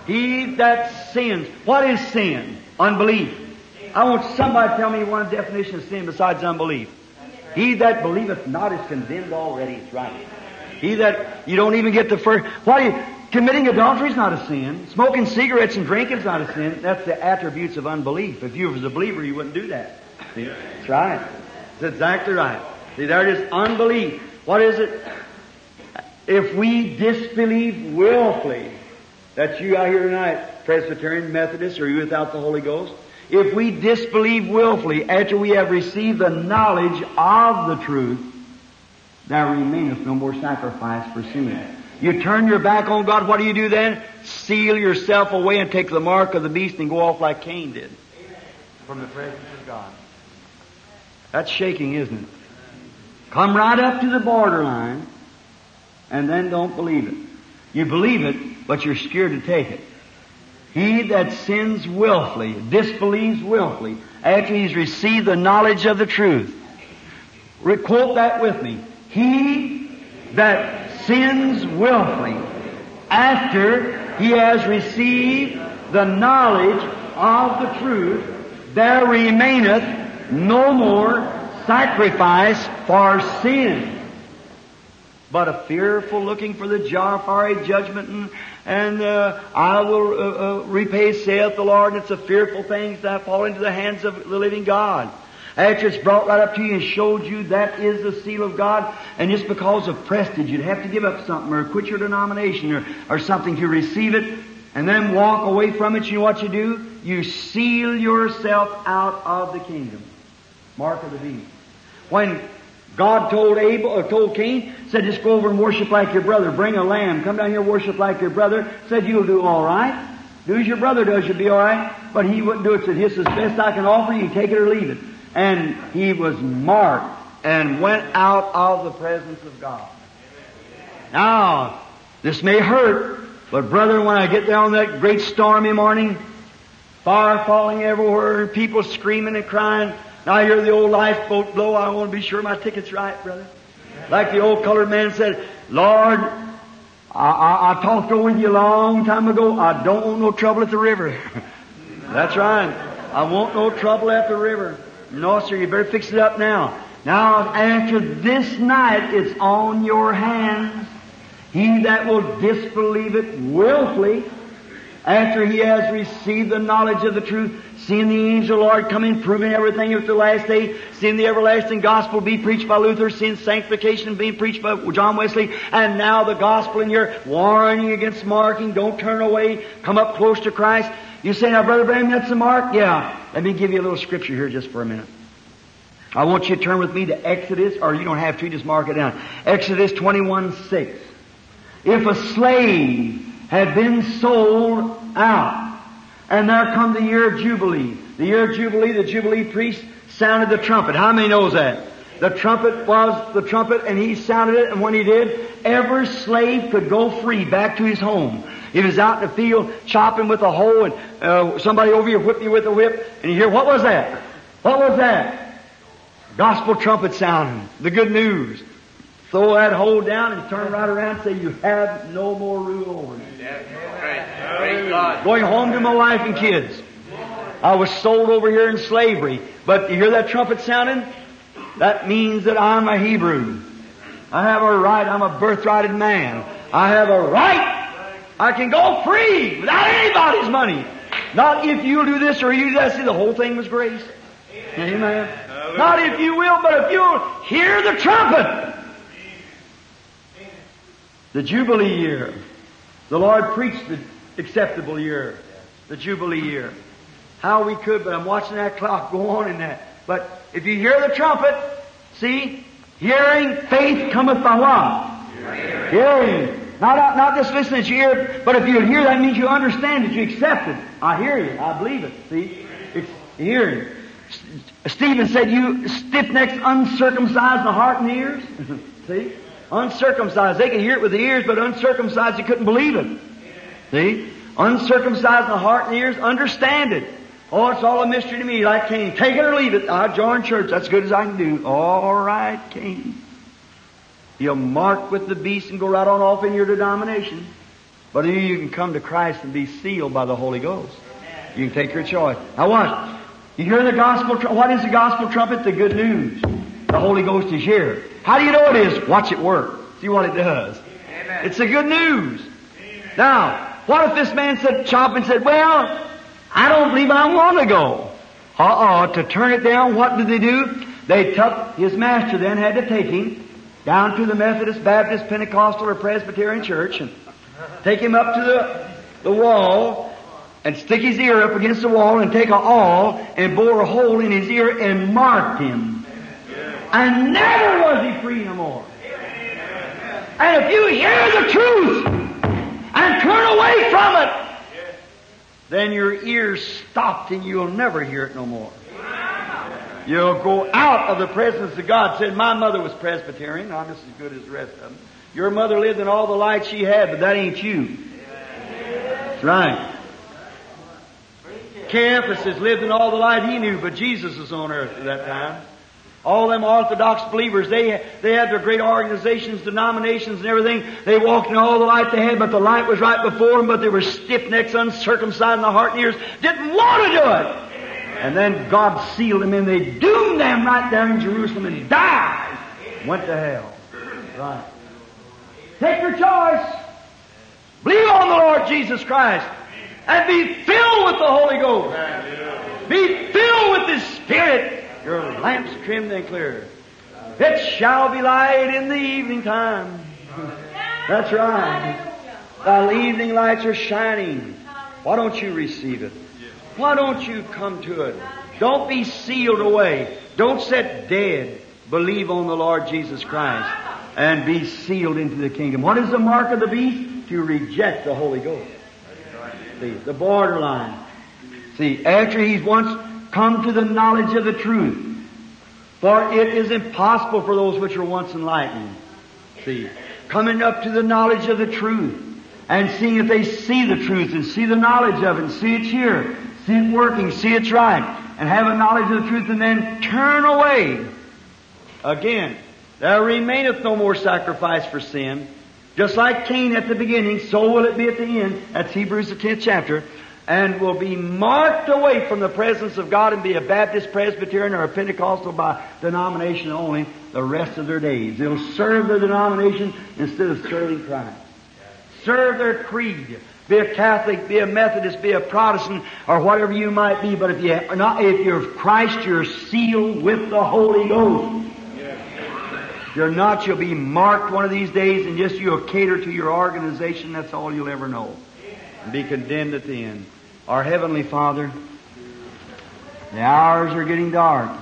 S1: He that sins. What is sin? Unbelief. I want somebody to tell me one definition of sin besides unbelief. He that believeth not is condemned already. It's right. He that, you don't even get the first. Committing adultery is not a sin. Smoking cigarettes and drinking is not a sin. That's the attributes of unbelief. If you was a believer, you wouldn't do that. See? That's right. That's exactly right. See, there it is, unbelief. What is it? If we disbelieve willfully, that's you out here tonight, Presbyterian, Methodist, or you without the Holy Ghost. If we disbelieve willfully after we have received the knowledge of the truth, there remaineth no more sacrifice for sin. You turn your back on God, what do you do then? Seal yourself away and take the mark of the beast and go off like Cain did from the presence of God. That's shaking, isn't it? Come right up to the borderline and then don't believe it. You believe it, but you're scared to take it. He that sins willfully, disbelieves willfully, after he's received the knowledge of the truth. Quote that with me. He that sins willfully, after he has received the knowledge of the truth, there remaineth no more sacrifice for sin, but a fearful looking for the jar of fiery judgment, and I will repay, saith the Lord. And it's a fearful thing to fall into the hands of the living God. After it's brought right up to you and showed you that is the seal of God, and just because of prestige, you'd have to give up something or quit your denomination or something to receive it, and then walk away from it. You know what you do? You seal yourself out of the kingdom. Mark of the beast. When God told Cain, said, just go over and worship like your brother. Bring a lamb. Come down here and worship like your brother. Said, you'll do all right. Do as your brother does, you'll be all right. But he wouldn't do it. Said, this is the best I can offer you. Take it or leave it. And he was marked. and went out of the presence of God. Now, this may hurt, but brother, when I get there on that great stormy morning, fire falling everywhere, and people screaming and crying, and I hear the old lifeboat blow, I want to be sure my ticket's right, brother. Like the old colored man said, Lord, I talked over with you a long time ago. I don't want no trouble at the river. That's right. I want no trouble at the river. No, sir, you better fix it up now. Now, after this night, it's on your hands. He that will disbelieve it willfully, after he has received the knowledge of the truth, seeing the angel of the Lord coming, proving everything at the last day, seeing the everlasting gospel be preached by Luther, seeing sanctification being preached by John Wesley, and now the gospel in your warning against marking, don't turn away, come up close to Christ. You say, now, Brother Branham, that's the mark? Yeah. Let me give you a little scripture here just for a minute. I want you to turn with me to Exodus, or you don't have to, just mark it down. Exodus 21:6. If a slave had been sold out, and there come the year of Jubilee. The year of Jubilee, the Jubilee priest sounded the trumpet. How many knows that? The trumpet was the trumpet, and he sounded it, and when he did, every slave could go free back to his home. He was out in the field chopping with a hoe, and somebody over here whipped you with a whip, and you hear, what was that? What was that? Gospel trumpet sounding. The good news. Throw that hoe down and turn right around and say, you have no more rule over me. Going home to my wife and kids. I was sold over here in slavery. But you hear that trumpet sounding? That means that I'm a Hebrew. I have a right. I'm a birthrighted man. I have a right. I can go free without anybody's money. Not if you do this or you do that. See, the whole thing was grace. Amen. Not if you will, but if you'll hear the trumpet. The Jubilee year. The Lord preached the acceptable year. The Jubilee year. How we could, but I'm watching that clock go on in that. But if you hear the trumpet, see, hearing, faith cometh by what? Hearing. Not just listening to your ear, but if you hear, that means you understand it, you accept it. I hear you, I believe it. See? It's hearing. Stephen said, you stiff-necked, uncircumcised in the heart and the ears. See? Uncircumcised. They could hear it with the ears, but uncircumcised, you couldn't believe it. See? Uncircumcised in the heart and the ears, understand it. Oh, it's all a mystery to me, like Cain. Take it or leave it. I join church. That's as good as I can do. All right, Cain. You'll mark with the beast and go right on off in your denomination. But you can come to Christ and be sealed by the Holy Ghost. You can take your choice. Now watch. You hear the gospel trumpet. What is the gospel trumpet? The good news. The Holy Ghost is here. How do you know it is? Watch it work. See what it does. Amen. It's the good news. Amen. Now, what if this man said, chop and said, well, I don't believe I want to go. To turn it down, what did they do? They took, his master then had to take him down to the Methodist, Baptist, Pentecostal, or Presbyterian church and take him up to the wall and stick his ear up against the wall and take an awl and bore a hole in his ear and marked him. And never was he free no more. And if you hear the truth and turn away from it, then your ears stopped and you'll never hear it no more. You'll go out of the presence of God. Said, my mother was Presbyterian. I'm just as good as the rest of them. Your mother lived in all the light she had, but that ain't you. That's right. Caiaphas lived in all the light he knew, but Jesus was on earth at that time. All them Orthodox believers, they had their great organizations, denominations and everything. They walked in all the light they had, but the light was right before them, but they were stiff-necks, uncircumcised in the heart and ears, didn't want to do it. And then God sealed them and they doomed them right there in Jerusalem and died. Went to hell. Right. Take your choice. Believe on the Lord Jesus Christ and be filled with the Holy Ghost. Be filled with His Spirit. Your lamps trimmed and clear. It shall be light in the evening time. That's right. The evening lights are shining. Why don't you receive it? Why don't you come to it? Don't be sealed away. Don't sit dead. Believe on the Lord Jesus Christ and be sealed into the kingdom. What is the mark of the beast? To reject the Holy Ghost. See, the borderline. See, after he's once come to the knowledge of the truth, For it is impossible for those which are once enlightened, see, coming up to the knowledge of the truth, and seeing if they see the truth and see the knowledge of it and see it's here, see it working, see it's right, and have a knowledge of the truth and then turn away. Again, there remaineth no more sacrifice for sin. Just like Cain at the beginning, so will it be at the end. That's Hebrews the 10th chapter. And will be marked away from the presence of God and be a Baptist, Presbyterian, or a Pentecostal by denomination only the rest of their days. They'll serve their denomination instead of serving Christ. Serve their creed. Be a Catholic, be a Methodist, be a Protestant, or whatever you might be. But if you're Christ, you're sealed with the Holy Ghost. If you're not, you'll be marked one of these days, and just you'll cater to your organization. That's all you'll ever know. And be condemned at the end. Our Heavenly Father, the hours are getting dark.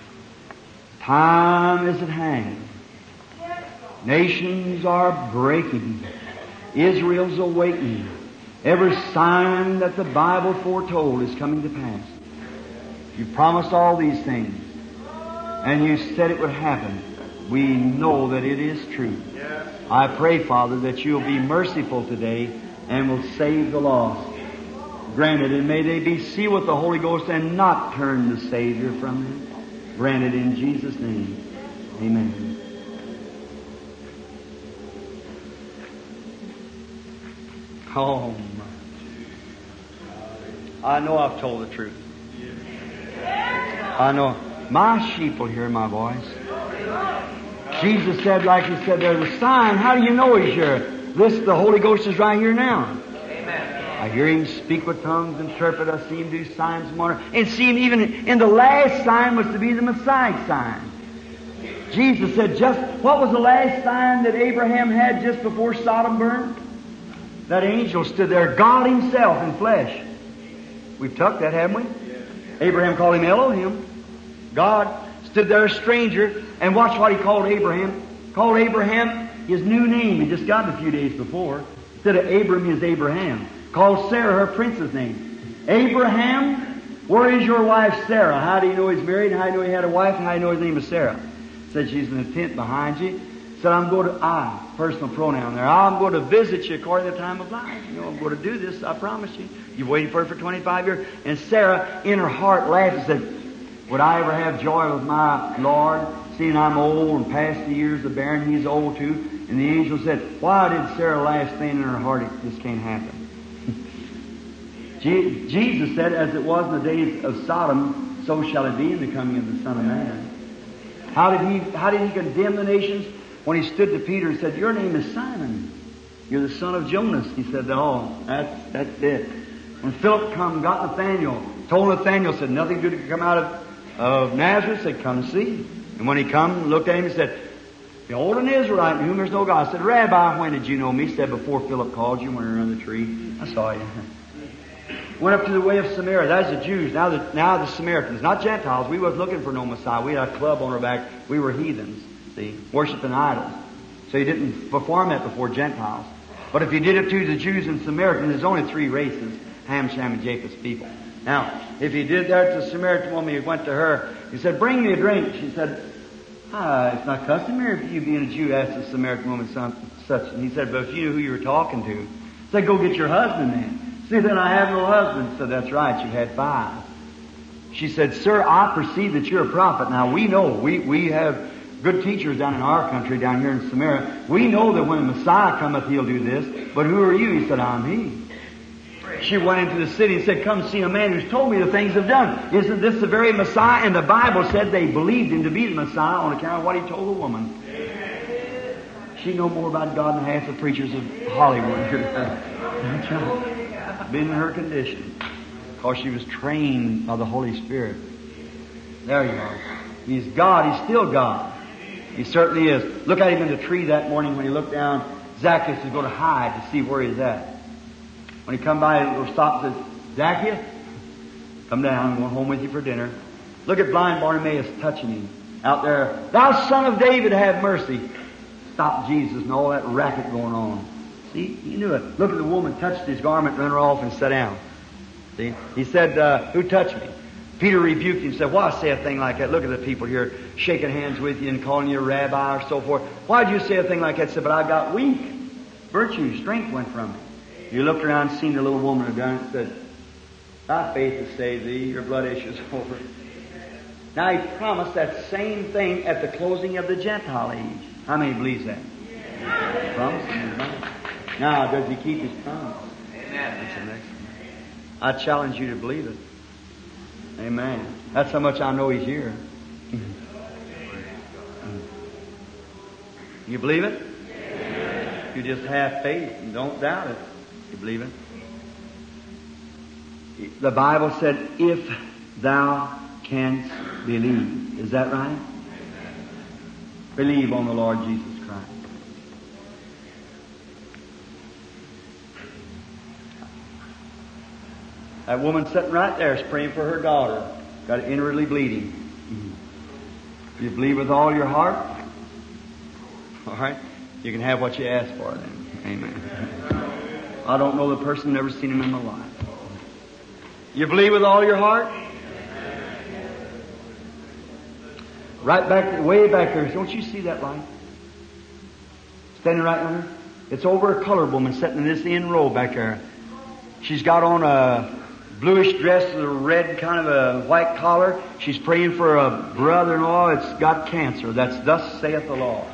S1: Time is at hand. Nations are breaking. Israel's awakening. Every sign that the Bible foretold is coming to pass. You promised all these things, and you said it would happen. We know that it is true. I pray, Father, that you'll be merciful today and will save the lost. Granted, and may they be sealed with the Holy Ghost and not turn the Savior from them. Granted in Jesus' name. Amen. Oh, I know I've told the truth. I know. My sheep will hear my voice. Jesus said, like He said, there's a sign. How do you know He's here? The Holy Ghost is right here now. I hear Him speak with tongues, interpret. I see Him do signs and wonders. And see Him even in the last sign was to be the Messiah sign. Jesus said, what was the last sign that Abraham had just before Sodom burned? That angel stood there, God Himself in flesh. We've took that, haven't we? Abraham called Him Elohim. God stood there a stranger, and watch what He called Abraham. Called Abraham his new name. He just got it a few days before. Instead of Abram, is Abraham. Called Sarah her prince's name. Abraham, where is your wife Sarah? How do you know he's married? How do you know he had a wife? How do you know his name is Sarah? Said she's in the tent behind you. Said I'm going to, personal pronoun there. I'm going to visit you according to the time of life. You know, I'm going to do this, I promise you. You've waited for it for 25 years. And Sarah, in her heart, laughed and said, would I ever have joy with my Lord, seeing I'm old and past the years of bearing, He's old too? And the angel said, why did Sarah laugh, saying in her heart, this can't happen? Jesus said, as it was in the days of Sodom, so shall it be in the coming of the Son of Man. How did he condemn the nations? When He stood to Peter and said, your name is Simon. You're the son of Jonas. He said, oh, that's it. When Philip got Nathanael, told Nathanael, said, nothing good could come out of Nazareth, said, come and see. And when he come, looked at him and said, behold an Israelite in whom there's no God. I said, Rabbi, when did you know me? He said, before Philip called you when you were under the tree. I saw you. Went up to the way of Samaria. That's the Jews. Now the Samaritans, not Gentiles. We wasn't looking for no Messiah. We had a club on our back. We were heathens, see, worshiping idols. So He didn't perform that before Gentiles. But if He did it to the Jews and Samaritans, there's only three races, Ham, Shem, and Japheth's people. Now, if He did that to the Samaritan woman, He went to her. He said, bring me a drink. She said, it's not customary for you being a Jew, asked the Samaritan woman such. And He said, but if you knew who you were talking to, said, go get your husband then. See, then I have no husband. Said, that's right, you've had 5. She said, sir, I perceive that you're a prophet. Now we know, we have good teachers down in our country, down here in Samaria. We know that when the Messiah cometh, He'll do this. But who are you? He said, I'm He. She went into the city and said, come see a man who's told me the things I've done. Isn't this the very Messiah? And the Bible said they believed Him to be the Messiah on account of what He told the woman. She know more about God than half the preachers of Hollywood. Been in her condition. Because she was trained by the Holy Spirit. There you are. He's God. He's still God. He certainly is. Look at Him in the tree that morning when He looked down. Zacchaeus is going to hide to see where He's at. When He come by, He'll stop and says, Zacchaeus, come down. I'm going home with you for dinner. Look at blind Bartimaeus touching Him out there. Thou son of David, have mercy. Stop Jesus and all that racket going on. See, He knew it. Look at the woman, touched His garment, ran her off and sat down. See, He said, who touched me? Peter rebuked him and said, why say a thing like that? Look at the people here shaking hands with you and calling you a rabbi or so forth. Why'd you say a thing like that? He said, but I got weak. Virtue, strength went from me. You looked around and seen the little woman who done it and said, thy faith has saved thee, your blood issues over. Now he promised that same thing at the closing of the Gentile age. How many believes that? Yeah. Promise? Now, does he keep his promise? Amen. That's the next one. I challenge you to believe it. Amen. That's how much I know he's here. You believe it? Yeah. You just have faith and don't doubt it. You believe it? The Bible said, if thou canst believe. Is that right? Believe on the Lord Jesus Christ. That woman sitting right there is praying for her daughter. Got it inwardly bleeding. If you believe with all your heart, all right, you can have what you ask for then. Amen. I don't know the person, never seen him in my life. You believe with all your heart? Right back, way back there. Don't you see that light? Standing right under? It's over a colored woman sitting in this end row back there. She's got on a bluish dress with a red kind of a white collar. She's praying for a brother-in-law that's got cancer. That's thus saith the Lord.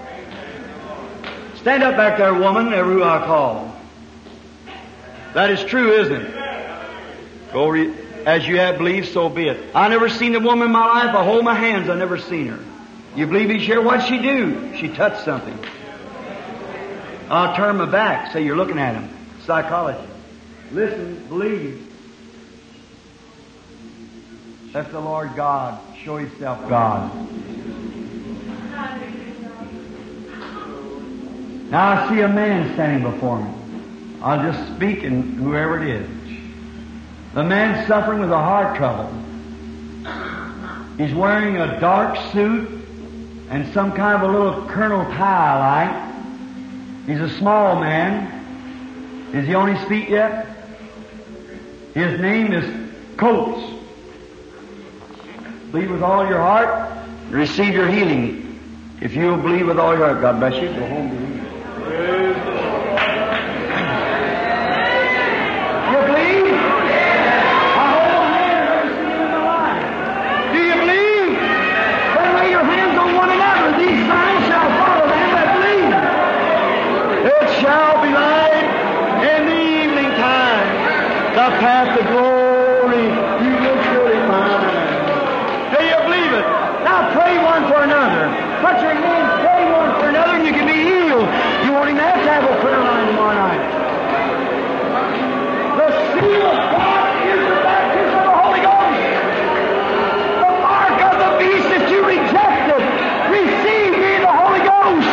S1: Stand up back there, woman, ever who I call. That is true, isn't it? Go as you have believed, so be it. I never seen a woman in my life. I hold my hands. I never seen her. You believe he's here? What'd she do? She touched something. I'll turn my back. Say you're looking at him. Psychology. Listen, believe. Let the Lord God show Himself God. Now I see a man standing before me. I'll just speak, and whoever it is. The man's suffering with a heart trouble. He's wearing a dark suit and some kind of a little colonel tie like. He's a small man. Is he on his feet yet? His name is Coates. Believe with all your heart, receive your healing. If you'll believe with all your heart, God bless you. Go home to you. You believe? I hold my hand and never seen him in my life. Do you believe? Then lay your hands on one another. These signs shall follow them that believe. It shall be light in the evening time. The path of glory you will surely find. Do you believe it? Now pray one for another. Put your hands, pray one for another, and you can be healed. You won't even have to have a prayer line tomorrow night. The seal of God is the baptism of the Holy Ghost. The mark of the beast that you rejected. Receive ye the Holy Ghost.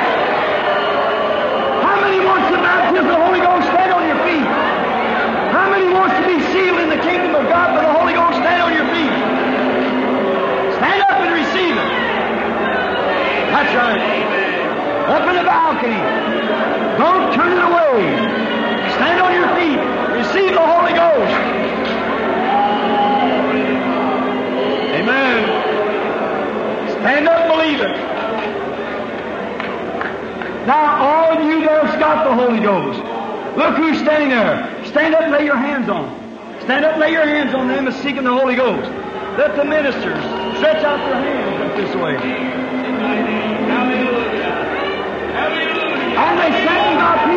S1: How many wants the baptism of the Holy Ghost? Stand on your feet. How many wants to be sealed in the kingdom of God by the Holy Ghost? Stand on your feet. Stand up and receive it. That's right. Up in the balcony. Don't turn it away. Stand on your feet. Receive the Holy Ghost. Amen. Stand up and believe it. Now, all you that's got the Holy Ghost, look who's standing there. Stand up and lay your hands on them. Stand up and lay your hands on them and seeking the Holy Ghost. Let the ministers stretch out their hands up this way. And they sang God